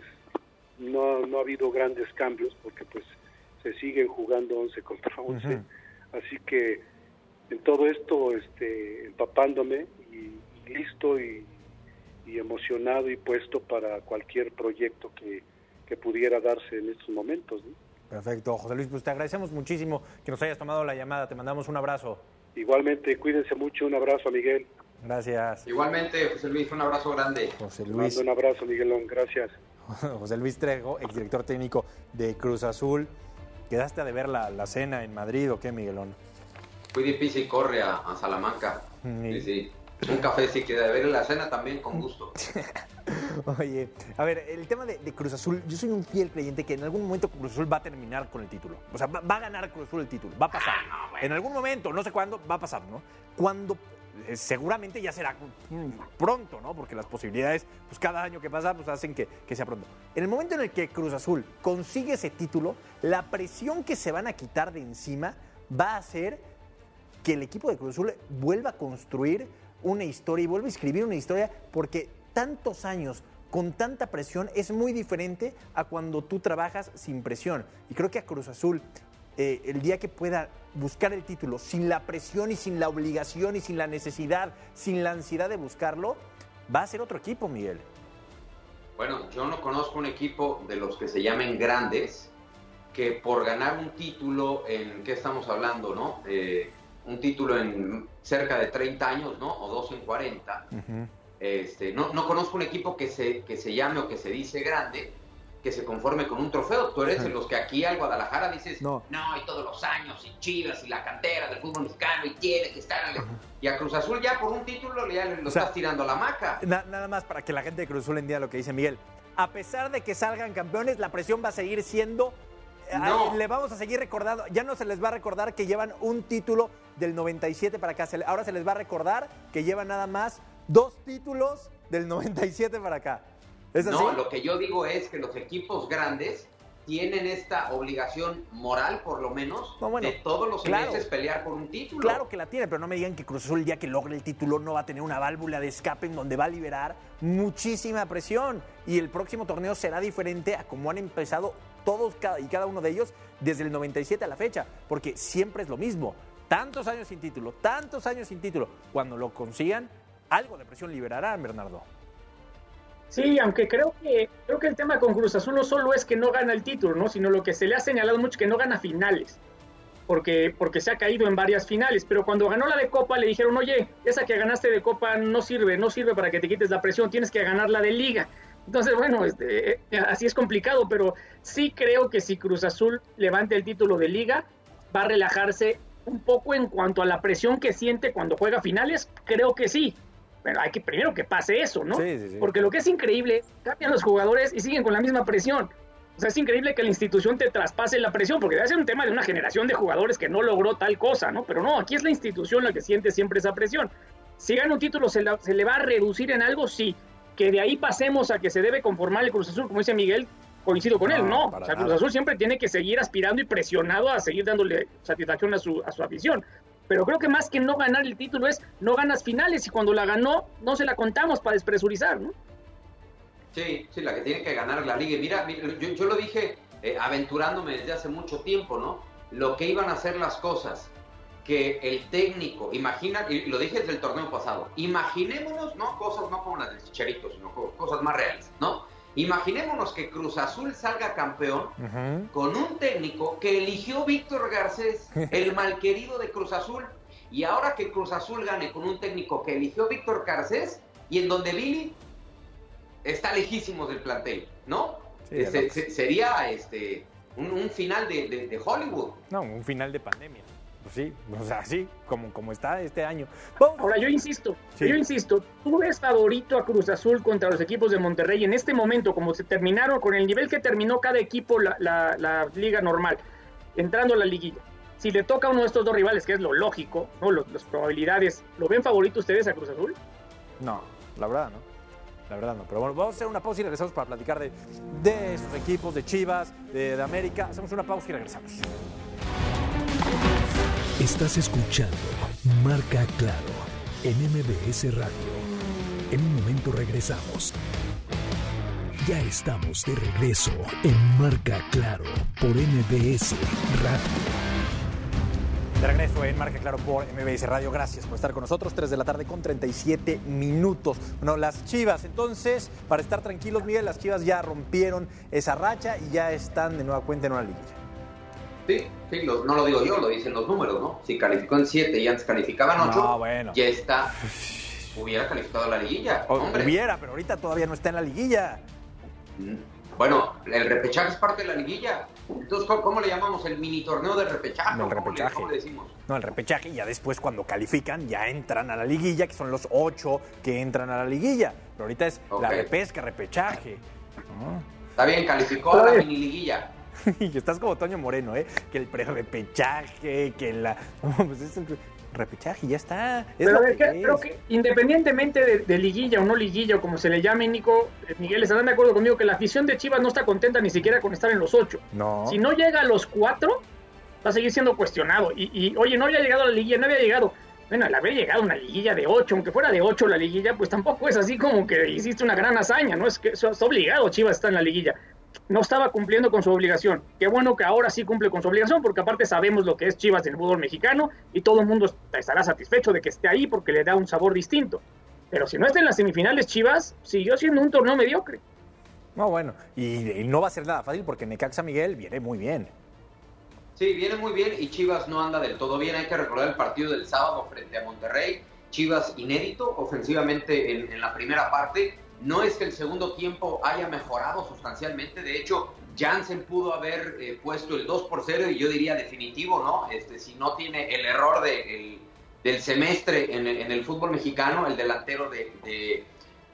no, no ha habido grandes cambios porque pues se siguen jugando once contra once, uh-huh. Así que en todo esto este, empapándome y, y listo y, y emocionado y puesto para cualquier proyecto que, que pudiera darse en estos momentos, ¿no? Perfecto, José Luis, pues te agradecemos muchísimo que nos hayas tomado la llamada, te mandamos un abrazo. Igualmente, cuídense mucho, un abrazo a Miguel. Gracias. Igualmente, José Luis, un abrazo grande. José Luis. Un abrazo, Miguelón, gracias. José Luis Trejo, exdirector técnico de Cruz Azul. ¿Quedaste a deber la, la cena en Madrid o qué, Miguelón? Fui de pisa y corre a, a Salamanca. Sí, sí. Un café sí queda de ver, la cena también con gusto. Oye, a ver, el tema de, de Cruz Azul, yo soy un fiel creyente que en algún momento Cruz Azul va a terminar con el título. O sea, va, va a ganar Cruz Azul el título, va a pasar. Ah, no, bueno. En algún momento, no sé cuándo, va a pasar, ¿no? Cuando, eh, seguramente ya será pronto, ¿no? Porque las posibilidades, pues cada año que pasa, pues hacen que, que sea pronto. En el momento en el que Cruz Azul consigue ese título, la presión que se van a quitar de encima va a ser que el equipo de Cruz Azul vuelva a construir una historia y vuelva a escribir una historia, porque tantos años con tanta presión es muy diferente a cuando tú trabajas sin presión. Y creo que a Cruz Azul, eh, el día que pueda buscar el título sin la presión y sin la obligación y sin la necesidad, sin la ansiedad de buscarlo, va a ser otro equipo, Miguel. Bueno, yo no conozco un equipo de los que se llamen grandes que por ganar un título en, ¿qué estamos hablando, no? Eh, un título en cerca de treinta años, ¿no? O dos en cuarenta. Uh-huh. Este, no, no conozco un equipo que se, que se llame o que se dice grande, que se conforme con un trofeo. Tú eres uh-huh. de los que aquí al Guadalajara dices, no, no, y todos los años, y Chivas, y la cantera del fútbol mexicano, y tiene que estar... Uh-huh. Y a Cruz Azul ya por un título ya lo o sea, estás tirando a la hamaca. Na, nada más para que la gente de Cruz Azul entienda lo que dice Miguel. A pesar de que salgan campeones, la presión va a seguir siendo... No. Le vamos a seguir recordando, ya no se les va a recordar que llevan un título del noventa y siete para acá, ahora se les va a recordar que llevan nada más dos títulos del noventa y siete para acá. ¿Es así? No, lo que yo digo es que los equipos grandes tienen esta obligación moral, por lo menos, no, bueno, de todos los claro, meses pelear por un título. Claro que la tiene, pero no me digan que Cruz Azul, ya que logre el título, no va a tener una válvula de escape en donde va a liberar muchísima presión. Y el próximo torneo será diferente a como han empezado todos cada, y cada uno de ellos desde el noventa y siete a la fecha, porque siempre es lo mismo. Tantos años sin título, tantos años sin título. Cuando lo consigan, algo de presión liberarán, Bernardo. Sí, aunque creo que creo que el tema con Cruz Azul no solo es que no gana el título, ¿no? Sino lo que se le ha señalado mucho, que no gana finales. Porque, porque se ha caído en varias finales, pero cuando ganó la de Copa le dijeron, oye, esa que ganaste de Copa no sirve, no sirve para que te quites la presión, tienes que ganar la de Liga. Entonces, bueno, este, así es complicado, pero sí creo que si Cruz Azul levante el título de Liga, va a relajarse un poco en cuanto a la presión que siente cuando juega finales, creo que sí. Pero hay que primero que pase eso, ¿no? Sí, sí, sí. Porque lo que es increíble, cambian los jugadores y siguen con la misma presión. O sea, es increíble que la institución te traspase la presión, porque debe ser un tema de una generación de jugadores que no logró tal cosa, ¿no? Pero no, aquí es la institución la que siente siempre esa presión. Si gana un título, ¿se, la, ¿se le va a reducir en algo? Sí. Que de ahí pasemos a que se debe conformar el Cruz Azul, como dice Miguel, coincido con no, él, no. O sea, nada. Cruz Azul siempre tiene que seguir aspirando y presionado a seguir dándole satisfacción a su, a su afición. Pero creo que más que no ganar el título es no ganas finales, y cuando la ganó no se la contamos para despresurizar, ¿no? Sí, sí, la que tiene que ganar la Liga. Mira, mira yo, yo lo dije eh, aventurándome desde hace mucho tiempo, ¿no? Lo que iban a hacer las cosas, que el técnico, imagina, y lo dije desde el torneo pasado, imaginémonos, ¿no? Cosas no como las del Chicharito, sino cosas más reales, ¿no? Imaginémonos que Cruz Azul salga campeón uh-huh. con un técnico que eligió Víctor Garcés, el malquerido de Cruz Azul, y ahora que Cruz Azul gane con un técnico que eligió Víctor Garcés, y en donde Billy está lejísimos del plantel, ¿no? Sí, este, se, sería este un, un final de, de, de Hollywood. No, un final de pandemia. Pues sí, o sea, sí, como, como está este año. ¡Pum! Ahora, yo insisto, sí. yo insisto, tú ves favorito a Cruz Azul contra los equipos de Monterrey en este momento, como se terminaron, con el nivel que terminó cada equipo la, la, la liga normal, entrando a la liguilla. Si le toca a uno de estos dos rivales, que es lo lógico, ¿no? Los, las probabilidades, ¿lo ven favorito ustedes a Cruz Azul? No, la verdad no. La verdad no, pero bueno, vamos a hacer una pausa y regresamos para platicar de, de sus equipos, de Chivas, de, de América. Hacemos una pausa y regresamos. Estás escuchando Marca Claro en M B S Radio. En un momento regresamos. Ya estamos de regreso en Marca Claro por M B S Radio. De regreso en Marca Claro por M B S Radio. Gracias por estar con nosotros. tres de la tarde con treinta y siete minutos. Bueno, las Chivas, entonces, para estar tranquilos, Miguel, las Chivas ya rompieron esa racha y ya están de nueva cuenta en una liguilla. Sí, sí, lo, no lo digo yo, lo dicen los números, ¿no? Si calificó en siete y antes calificaban ocho, no, bueno. ya está. Hubiera calificado la liguilla, o, hombre. Hubiera, pero ahorita todavía no está en la liguilla. Bueno, el repechaje es parte de la liguilla. Entonces, ¿cómo, cómo le llamamos? ¿El mini torneo de repechaje? No, el repechaje. ¿Cómo le, cómo le decimos? No, el repechaje, y ya después cuando califican ya entran a la liguilla, que son los ocho que entran a la liguilla. Pero ahorita es okay. La repesca, repechaje. Oh. Está bien, calificó a la mini liguilla. Y estás como Toño Moreno, ¿eh? Que el pre-repechaje, que la... Oh, pues es el repechaje, ya está. Es Pero lo que que creo es. que independientemente de, de liguilla o no liguilla, o como se le llame, Nico, Miguel, estarán de acuerdo conmigo que la afición de Chivas no está contenta ni siquiera con estar en los ocho. No. Si no llega a los cuatro, va a seguir siendo cuestionado. Y, y oye, no había llegado a la liguilla, no había llegado. Bueno, al haber llegado a una liguilla de ocho, aunque fuera de ocho la liguilla, pues tampoco es así como que hiciste una gran hazaña, ¿no? Es que es obligado Chivas está en la liguilla. No estaba cumpliendo con su obligación. Qué bueno que ahora sí cumple con su obligación, porque aparte sabemos lo que es Chivas en el fútbol mexicano y todo el mundo estará satisfecho de que esté ahí porque le da un sabor distinto. Pero si no está en las semifinales, Chivas siguió siendo un torneo mediocre. No, bueno, y, y no va a ser nada fácil porque Necaxa, Miguel, viene muy bien. Sí, viene muy bien y Chivas no anda del todo bien. Hay que recordar el partido del sábado frente a Monterrey. Chivas inédito ofensivamente en, en la primera parte. No es que el segundo tiempo haya mejorado sustancialmente, de hecho, Jansen pudo haber eh, puesto el dos por cero y yo diría definitivo, ¿no? Este, si no tiene el error de, el, del semestre en el, en el fútbol mexicano, el delantero de, de,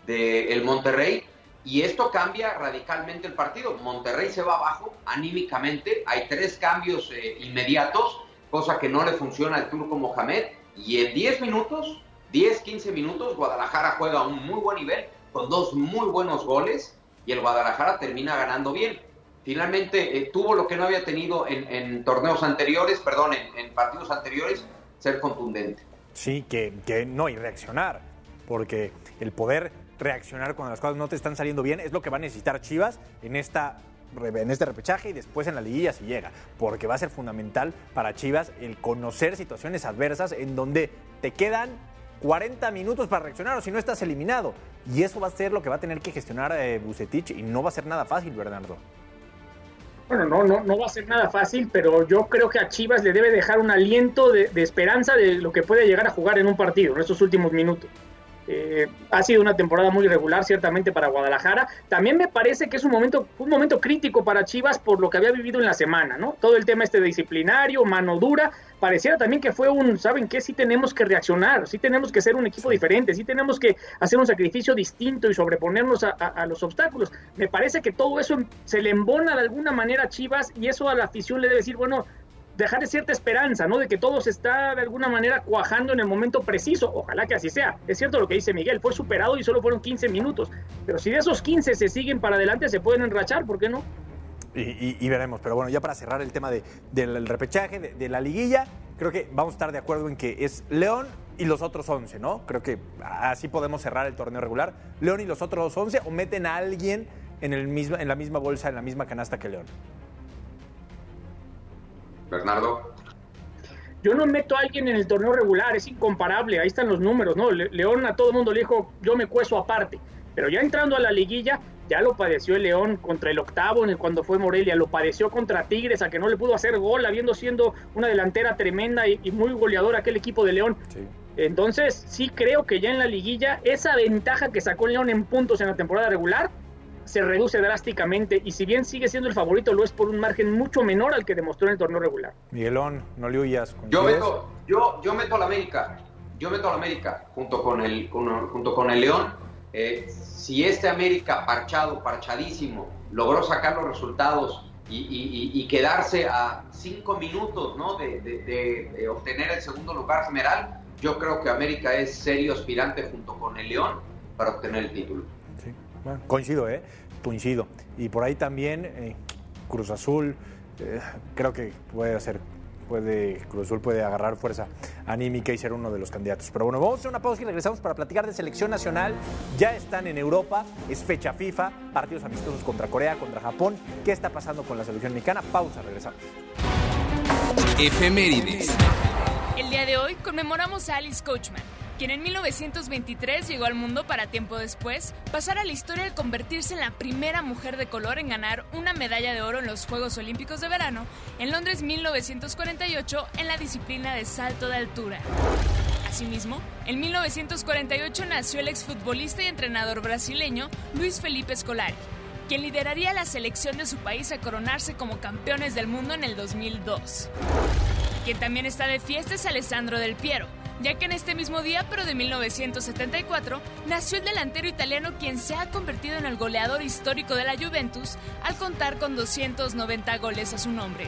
de el Monterrey, y esto cambia radicalmente el partido. Monterrey se va abajo anímicamente, hay tres cambios eh, inmediatos, cosa que no le funciona al turco Mohamed, y en diez minutos, diez, quince minutos, Guadalajara juega a un muy buen nivel, con dos muy buenos goles, y el Guadalajara termina ganando bien. Finalmente eh, tuvo lo que no había tenido en, en torneos anteriores, perdón, en, en partidos anteriores, ser contundente. Sí, que, que no, y reaccionar, porque el poder reaccionar cuando las cosas no te están saliendo bien es lo que va a necesitar Chivas en esta en este repechaje y después en la liguilla si llega, porque va a ser fundamental para Chivas el conocer situaciones adversas en donde te quedan cuarenta minutos para reaccionar o si no estás eliminado. Y eso va a ser lo que va a tener que gestionar eh, Vucetich y no va a ser nada fácil, Bernardo. Bueno, no, no, no va a ser nada fácil, pero yo creo que a Chivas le debe dejar un aliento de, de esperanza de lo que puede llegar a jugar en un partido en estos últimos minutos. Eh, ha sido una temporada muy irregular ciertamente para Guadalajara. También me parece que es un momento, un momento crítico para Chivas por lo que había vivido en la semana, ¿no? Todo el tema este disciplinario, mano dura, pareciera también que fue un, ¿saben qué? Sí tenemos que reaccionar, sí tenemos que ser un equipo diferente, sí tenemos que hacer un sacrificio distinto y sobreponernos a, a, a los obstáculos. Me parece que todo eso se le embona de alguna manera a Chivas y eso a la afición le debe decir, bueno, dejar cierta esperanza, ¿no? De que todo se está de alguna manera cuajando en el momento preciso. Ojalá que así sea. Es cierto lo que dice Miguel, fue superado y solo fueron quince minutos. Pero si de esos quince se siguen para adelante, se pueden enrachar, ¿por qué no? Y, y, y veremos. Pero bueno, ya para cerrar el tema de, del repechaje, de, de la liguilla, creo que vamos a estar de acuerdo en que es León y los otros once, ¿no? Creo que así podemos cerrar el torneo regular. León y los otros once, o meten a alguien en, el mismo, en la misma bolsa, en la misma canasta que León. Bernardo. Yo no meto a alguien en el torneo regular, es incomparable, ahí están los números, ¿no? Le- León a todo el mundo le dijo, yo me cueso aparte, pero ya entrando a la liguilla, ya lo padeció el León contra el octavo, en el, cuando fue Morelia, lo padeció contra Tigres, a que no le pudo hacer gol, habiendo siendo una delantera tremenda y, y muy goleadora aquel equipo de León. Sí. Entonces, sí creo que ya en la liguilla, esa ventaja que sacó el León en puntos en la temporada regular, se reduce drásticamente y si bien sigue siendo el favorito, lo es por un margen mucho menor al que demostró en el torneo regular. Miguelón, no le huyas. Yo meto, yo, yo meto a la América, yo meto a la América junto con el, con, junto con el León. Eh, si este América parchado, parchadísimo, logró sacar los resultados y, y, y, y quedarse a cinco minutos, ¿no? de, de, de, de obtener el segundo lugar general, yo creo que América es serio aspirante junto con el León para obtener el título. Sí. Bueno, coincido, ¿eh? Coincido. Y por ahí también eh, Cruz Azul, eh, creo que puede hacer, puede, Cruz Azul puede agarrar fuerza anímica y ser uno de los candidatos. Pero bueno, vamos a hacer una pausa y regresamos para platicar de selección nacional. Ya están en Europa, es fecha FIFA, partidos amistosos contra Corea, contra Japón. ¿Qué está pasando con la selección mexicana? Pausa, regresamos. Efemérides. El día de hoy conmemoramos a Alice Coachman, quien en mil novecientos veintitrés llegó al mundo para tiempo después pasar a la historia al convertirse en la primera mujer de color en ganar una medalla de oro en los Juegos Olímpicos de Verano en Londres mil novecientos cuarenta y ocho en la disciplina de salto de altura. Asimismo, en mil novecientos cuarenta y ocho nació el exfutbolista y entrenador brasileño Luis Felipe Scolari, quien lideraría la selección de su país a coronarse como campeones del mundo en el dos mil dos. Quien también está de fiesta es Alessandro Del Piero, ya que en este mismo día, pero de mil novecientos setenta y cuatro, nació el delantero italiano quien se ha convertido en el goleador histórico de la Juventus al contar con doscientos noventa goles a su nombre.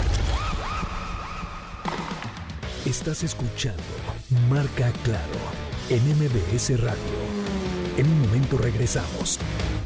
Estás escuchando Marca Claro en M B S Radio. En un momento regresamos.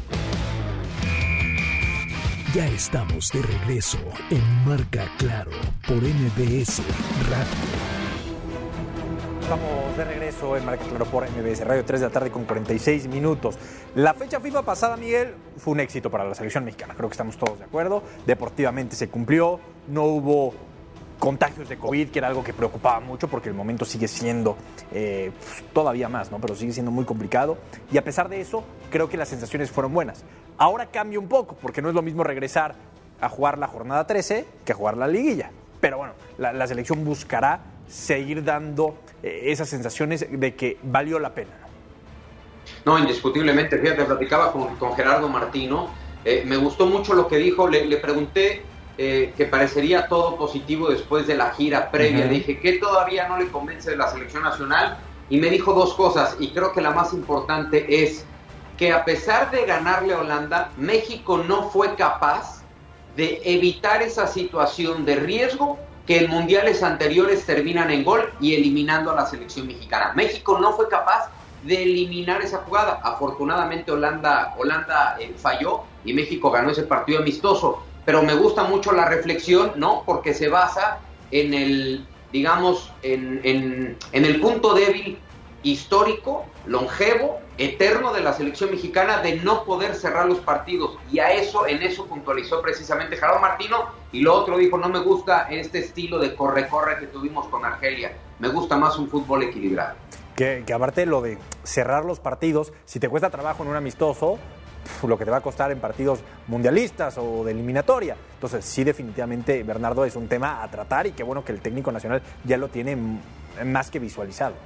Ya estamos de regreso en Marca Claro por M B S Radio. Estamos de regreso en Marca Claro por M B S Radio, tres de la tarde con cuarenta y seis minutos. La fecha FIFA pasada, Miguel, fue un éxito para la selección mexicana. Creo que estamos todos de acuerdo. Deportivamente se cumplió. No hubo contagios de COVID, que era algo que preocupaba mucho porque el momento sigue siendo eh, todavía más, ¿no? Pero sigue siendo muy complicado. Y a pesar de eso, creo que las sensaciones fueron buenas. Ahora cambia un poco, porque no es lo mismo regresar a jugar la jornada trece que a jugar la liguilla. Pero bueno, la, la selección buscará seguir dando eh, esas sensaciones de que valió la pena, ¿no? No, indiscutiblemente. Fíjate, platicaba con, con Gerardo Martino. Eh, me gustó mucho lo que dijo. Le, le pregunté eh, que parecería todo positivo después de la gira previa. Uh-huh. Le dije, ¿qué todavía no le convence de la selección nacional? Y me dijo dos cosas, y creo que la más importante es que a pesar de ganarle a Holanda, México no fue capaz de evitar esa situación de riesgo que en mundiales anteriores terminan en gol y eliminando a la selección mexicana. México no fue capaz de eliminar esa jugada. Afortunadamente Holanda, Holanda eh, falló y México ganó ese partido amistoso. Pero me gusta mucho la reflexión, ¿no? Porque se basa en el, digamos, en, en, en el punto débil histórico, longevo, eterno de la selección mexicana de no poder cerrar los partidos, y a eso, en eso puntualizó precisamente Gerardo Martino, y lo otro dijo, no me gusta este estilo de corre-corre que tuvimos con Argelia, me gusta más un fútbol equilibrado. Que, que aparte lo de cerrar los partidos, si te cuesta trabajo en un amistoso, lo que te va a costar en partidos mundialistas o de eliminatoria. Entonces, sí, definitivamente, Bernardo, es un tema a tratar y qué bueno que el técnico nacional ya lo tiene más que visualizado.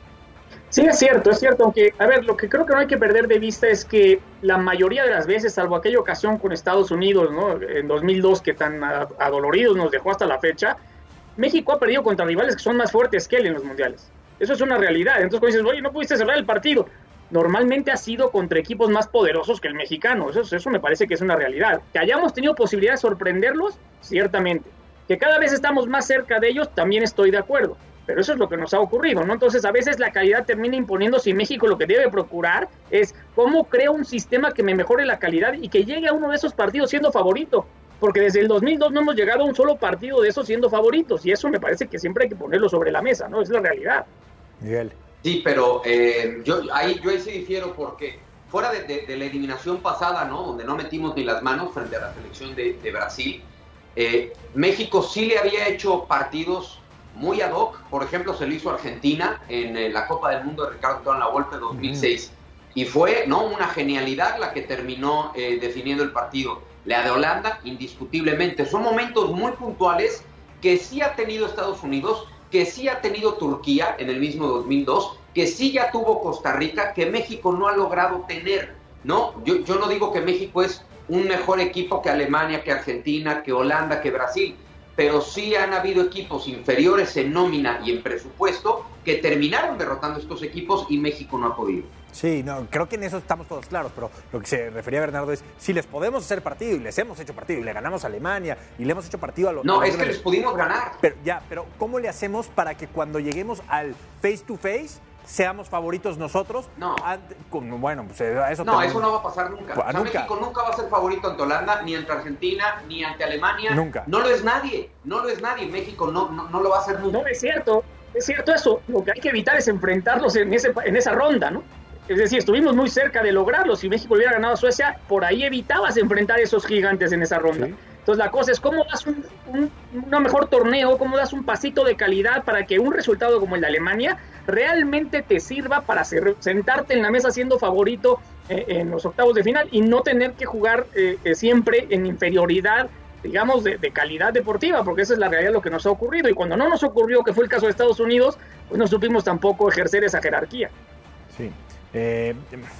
Sí, es cierto, es cierto, aunque, a ver, lo que creo que no hay que perder de vista es que la mayoría de las veces, salvo aquella ocasión con Estados Unidos, ¿no?, en dos mil dos, que tan adoloridos nos dejó hasta la fecha, México ha perdido contra rivales que son más fuertes que él en los mundiales. Eso es una realidad. Entonces, cuando dices, oye, no pudiste cerrar el partido, normalmente ha sido contra equipos más poderosos que el mexicano. Eso, eso me parece que es una realidad. Que hayamos tenido posibilidad de sorprenderlos, ciertamente. Que cada vez estamos más cerca de ellos, también estoy de acuerdo. Pero eso es lo que nos ha ocurrido, ¿no? Entonces, a veces la calidad termina imponiéndose y México lo que debe procurar es cómo creo un sistema que me mejore la calidad y que llegue a uno de esos partidos siendo favorito. Porque desde el dos mil dos no hemos llegado a un solo partido de esos siendo favoritos. Y eso me parece que siempre hay que ponerlo sobre la mesa, ¿no? Es la realidad. Miguel. Sí, pero eh, yo, ahí, yo ahí sí difiero porque fuera de, de, de la eliminación pasada, ¿no?, donde no metimos ni las manos frente a la selección de, de Brasil, eh, México sí le había hecho partidos muy ad hoc. Por ejemplo, se lo hizo Argentina en eh, la Copa del Mundo de Ricardo Antonio Lavolpe dos mil seis. Mm. Y fue, ¿no?, una genialidad la que terminó eh, definiendo el partido. La de Holanda, indiscutiblemente. Son momentos muy puntuales que sí ha tenido Estados Unidos, que sí ha tenido Turquía en el mismo dos mil dos, que sí ya tuvo Costa Rica, que México no ha logrado tener, ¿no? Yo, yo no digo que México es un mejor equipo que Alemania, que Argentina, que Holanda, que Brasil, pero sí han habido equipos inferiores en nómina y en presupuesto que terminaron derrotando a estos equipos y México no ha podido. Sí, no, creo que en eso estamos todos claros, pero lo que se refería a Bernardo es, si les podemos hacer partido, y les hemos hecho partido, y le ganamos a Alemania, y le hemos hecho partido a los... No, a los es que les pudimos ganar. Pero ya, pero ¿cómo le hacemos para que cuando lleguemos al face to face seamos favoritos nosotros? No. Ante, con, bueno, pues eso... No, eso no va a pasar nunca. Pues, o sea, nunca. México nunca va a ser favorito ante Holanda, ni ante Argentina, ni ante Alemania. Nunca. No lo es nadie, no lo es nadie. México no, no, no lo va a hacer nunca. No, es cierto, es cierto eso. Lo que hay que evitar es enfrentarlos en, ese, en esa ronda, ¿no? Es decir, estuvimos muy cerca de lograrlo. Si México hubiera ganado a Suecia, por ahí evitabas enfrentar a esos gigantes en esa ronda. Sí. Entonces la cosa es cómo das un, un, un mejor torneo, cómo das un pasito de calidad para que un resultado como el de Alemania realmente te sirva para ser, sentarte en la mesa siendo favorito eh, en los octavos de final y no tener que jugar eh, eh, siempre en inferioridad, digamos, de, de calidad deportiva, porque esa es la realidad de lo que nos ha ocurrido. Y cuando no nos ocurrió, que fue el caso de Estados Unidos, pues no supimos tampoco ejercer esa jerarquía. Sí. Eh,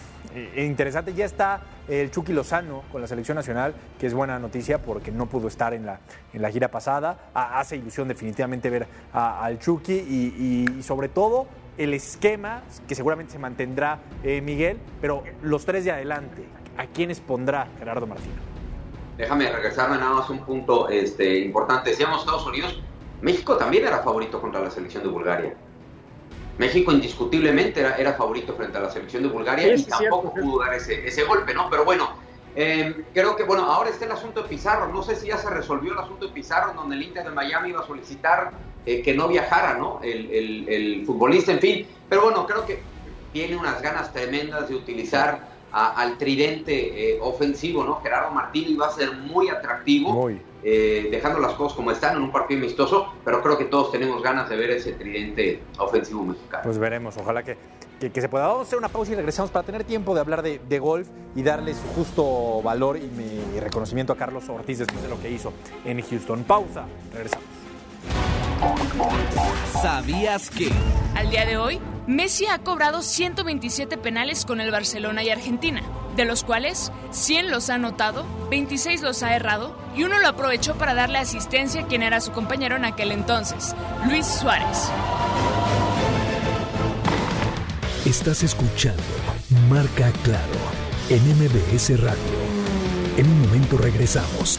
eh, interesante, ya está el Chucky Lozano con la selección nacional, que es buena noticia porque no pudo estar en la, en la gira pasada. Ah, hace ilusión definitivamente ver a, al Chucky y, y, y sobre todo el esquema que seguramente se mantendrá, eh, Miguel, pero los tres de adelante, ¿a quiénes pondrá Gerardo Martino? Déjame regresarme nada más un punto este, importante. Decíamos Estados Unidos, México también era favorito contra la selección de Bulgaria. México indiscutiblemente era, era favorito frente a la selección de Bulgaria sí, y tampoco cierto. pudo dar ese, ese golpe, ¿no? Pero bueno, eh, creo que, bueno, ahora está el asunto de Pizarro. No sé si ya se resolvió el asunto de Pizarro, en donde el Inter de Miami iba a solicitar eh, que no viajara, ¿no? El, el, el futbolista, en fin. Pero bueno, creo que tiene unas ganas tremendas de utilizar a, al tridente eh, ofensivo, ¿no? Gerardo Martino iba a ser muy atractivo. Muy. Eh, dejando las cosas como están en un partido amistoso, pero creo que todos tenemos ganas de ver ese tridente ofensivo mexicano. Pues veremos, ojalá que, que, que se pueda. Vamos a hacer una pausa y regresamos para tener tiempo de hablar de, de golf y darle su justo valor y, mi, y reconocimiento a Carlos Ortiz después de lo que hizo en Houston. Pausa, regresamos. ¿Sabías que? Al día de hoy, Messi ha cobrado ciento veintisiete penales con el Barcelona y Argentina, de los cuales cien los ha anotado, veintiséis los ha errado y uno lo aprovechó para darle asistencia a quien era su compañero en aquel entonces, Luis Suárez. Estás escuchando Marca Claro en M B S Radio. En un momento regresamos.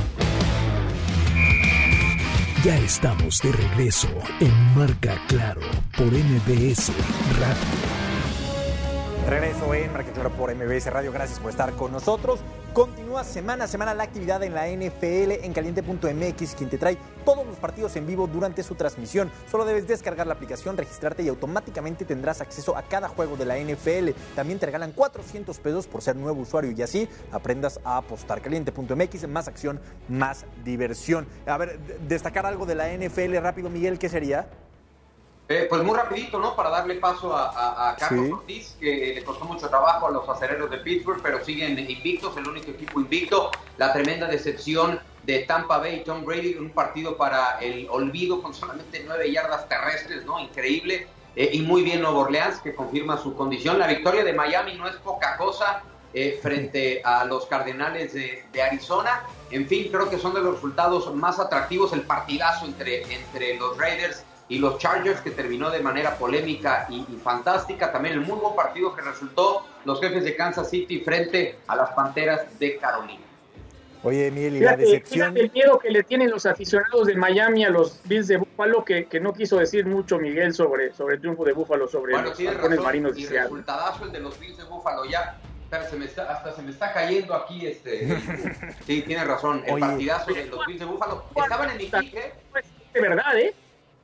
Ya estamos de regreso en Marca Claro por M B S Radio. Regreso en Marca Claro por M B S Radio. Gracias por estar con nosotros. Continúa semana a semana la actividad en la N F L en caliente punto m x, quien te trae todos los partidos en vivo durante su transmisión. Solo debes descargar la aplicación, registrarte y automáticamente tendrás acceso a cada juego de la N F L. También te regalan cuatrocientos pesos por ser nuevo usuario y así aprendas a apostar. caliente punto m x, más acción, más diversión. A ver, destacar algo de la N F L rápido, Miguel, ¿qué sería? Eh, pues muy rapidito, ¿no? Para darle paso a, a, a Carlos sí. Ortiz, que le costó mucho trabajo a los acereros de Pittsburgh, pero siguen invictos, el único equipo invicto. La tremenda decepción de Tampa Bay, Tom Brady, un partido para el olvido con solamente nueve yardas terrestres, ¿no? Increíble. Eh, y muy bien Nueva Orleans, que confirma su condición. La victoria de Miami no es poca cosa eh, frente a los Cardenales de, de Arizona. En fin, creo que son de los resultados más atractivos. El partidazo entre, entre los Raiders y los Chargers, que terminó de manera polémica y, y fantástica. También el muy buen partido que resultó los Jefes de Kansas City frente a las Panteras de Carolina. Oye, Miguel, y fíjate, la decepción... fíjate el miedo que le tienen los aficionados de Miami a los Bills de Buffalo, que, que no quiso decir mucho Miguel sobre, sobre el triunfo de Buffalo sobre bueno, los halcones marinos. Y resultadazo el de los Bills de Buffalo, ya... Pero se me está, hasta se me está cayendo aquí este... Sí, tienes razón, el Oye, partidazo de los Bills de Buffalo. Estaban en mi pick, ¿eh? De verdad, ¿eh?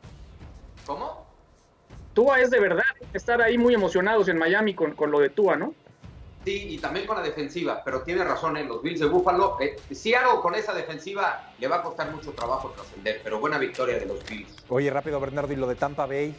¿Cómo? Tua es de verdad estar ahí muy emocionados en Miami con, con lo de Tua, ¿no? Sí, y también con la defensiva, pero tiene razón, ¿eh? Los Bills de Buffalo, eh, si algo con esa defensiva le va a costar mucho trabajo trascender, pero buena victoria de los Bills. Oye, rápido, Bernardo, y lo de Tampa Bay.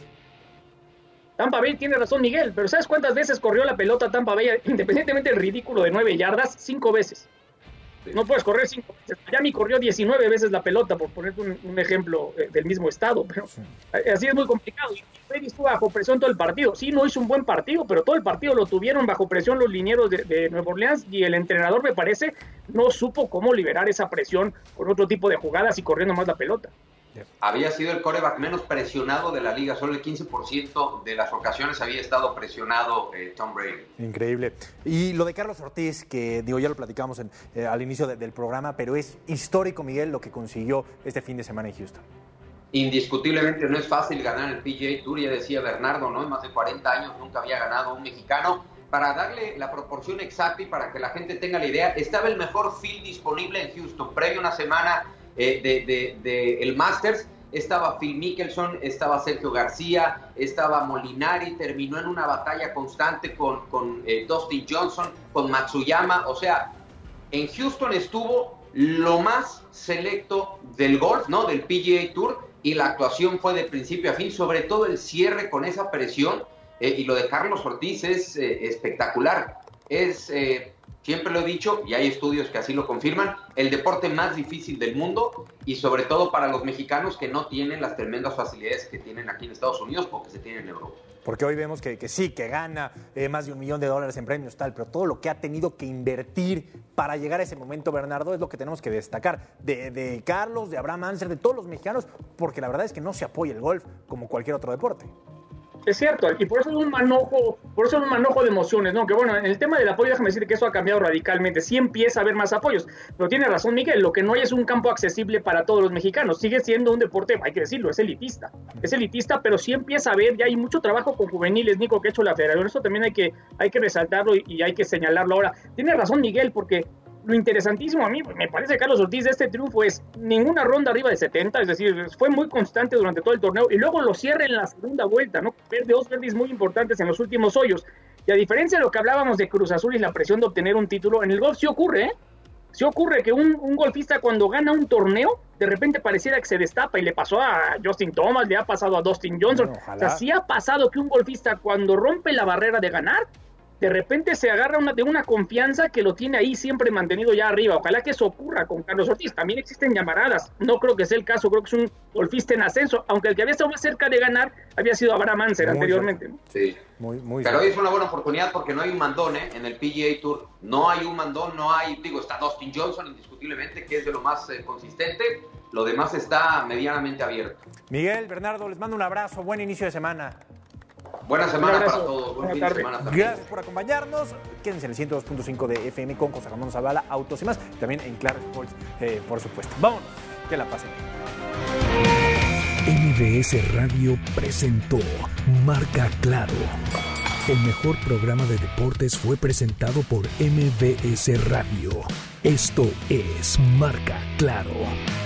Tampa Bay tiene razón, Miguel, pero ¿sabes cuántas veces corrió la pelota Tampa Bay? Independientemente del ridículo de nueve yardas, cinco veces. Sí. No puedes correr cinco veces. Miami corrió diecinueve veces la pelota, por poner un, un ejemplo eh, del mismo estado, pero sí. Así es muy complicado. Y Brady estuvo bajo presión todo el partido. Sí, no hizo un buen partido, pero todo el partido lo tuvieron bajo presión los linieros de, de Nueva Orleans, y el entrenador, me parece, no supo cómo liberar esa presión con otro tipo de jugadas y corriendo más la pelota. Había sido el quarterback menos presionado de la liga, solo el quince por ciento de las ocasiones había estado presionado eh, Tom Brady. Increíble. Y lo de Carlos Ortiz, que digo, ya lo platicamos en, eh, al inicio de, del programa, pero es histórico, Miguel, lo que consiguió este fin de semana en Houston. Indiscutiblemente no es fácil ganar el P G A Tour, ya decía Bernardo, ¿no? En más de cuarenta años nunca había ganado un mexicano. Para darle la proporción exacta y para que la gente tenga la idea, estaba el mejor field disponible en Houston, previo a una semana Eh, de, de, de el Masters. Estaba Phil Mickelson, estaba Sergio García, estaba Molinari, terminó en una batalla constante con, con eh, Dustin Johnson, con Matsuyama. O sea, en Houston estuvo lo más selecto del golf, ¿no? Del P G A Tour, y la actuación fue de principio a fin, sobre todo el cierre con esa presión, eh, y lo de Carlos Ortiz es eh, espectacular. Es eh, siempre lo he dicho, y hay estudios que así lo confirman, el deporte más difícil del mundo, y sobre todo para los mexicanos que no tienen las tremendas facilidades que tienen aquí en Estados Unidos o que se tienen en Europa. Porque hoy vemos que, que sí, que gana eh, más de un millón de dólares en premios, tal, pero todo lo que ha tenido que invertir para llegar a ese momento, Bernardo, es lo que tenemos que destacar. De, de Carlos, de Abraham Anser, de todos los mexicanos, porque la verdad es que no se apoya el golf como cualquier otro deporte. Es cierto, y por eso es un manojo, por eso es un manojo de emociones, ¿no? Que bueno, en el tema del apoyo, déjame decir que eso ha cambiado radicalmente. Sí empieza a haber más apoyos, pero tiene razón Miguel, lo que no hay es un campo accesible para todos los mexicanos. Sigue siendo un deporte, hay que decirlo, es elitista. Es elitista, pero sí empieza a haber, ya hay mucho trabajo con juveniles, Nico, que ha hecho la federación. Eso también hay que, hay que resaltarlo y, y hay que señalarlo ahora. Tiene razón Miguel, porque lo interesantísimo a mí, me parece, Carlos Ortiz, de este triunfo es ninguna ronda arriba de setenta, es decir, fue muy constante durante todo el torneo, y luego lo cierra en la segunda vuelta, ¿no? Verde, dos verdes muy importantes en los últimos hoyos. Y a diferencia de lo que hablábamos de Cruz Azul y la presión de obtener un título, en el golf sí ocurre, ¿eh? Sí ocurre que un, un golfista cuando gana un torneo, de repente pareciera que se destapa, y le pasó a Justin Thomas, le ha pasado a Dustin Johnson. Bueno, o sea, sí ha pasado que un golfista cuando rompe la barrera de ganar, de repente se agarra una, de una confianza que lo tiene ahí siempre mantenido ya arriba. Ojalá que eso ocurra con Carlos Ortiz. También existen llamaradas. No creo que sea el caso. Creo que es un golfista en ascenso. Aunque el que había estado más cerca de ganar había sido Abraham Anser muy anteriormente. ¿No? Sí. Muy, muy Pero hoy es una buena oportunidad porque no hay un mandón, ¿eh? En el P G A Tour. No hay un mandón, no hay... Digo, está Dustin Johnson indiscutiblemente, que es de lo más eh, consistente. Lo demás está medianamente abierto. Miguel, Bernardo, les mando un abrazo. Buen inicio de semana. Buena semana para todos. Buen fin de semana también. Gracias por acompañarnos. Quédense en el ciento dos punto cinco de F M con José Ramón Zavala, Autos y más. También en Claro Sports, eh, por supuesto. Vámonos. Que la pasen. M B S Radio presentó Marca Claro. El mejor programa de deportes fue presentado por M B S Radio. Esto es Marca Claro.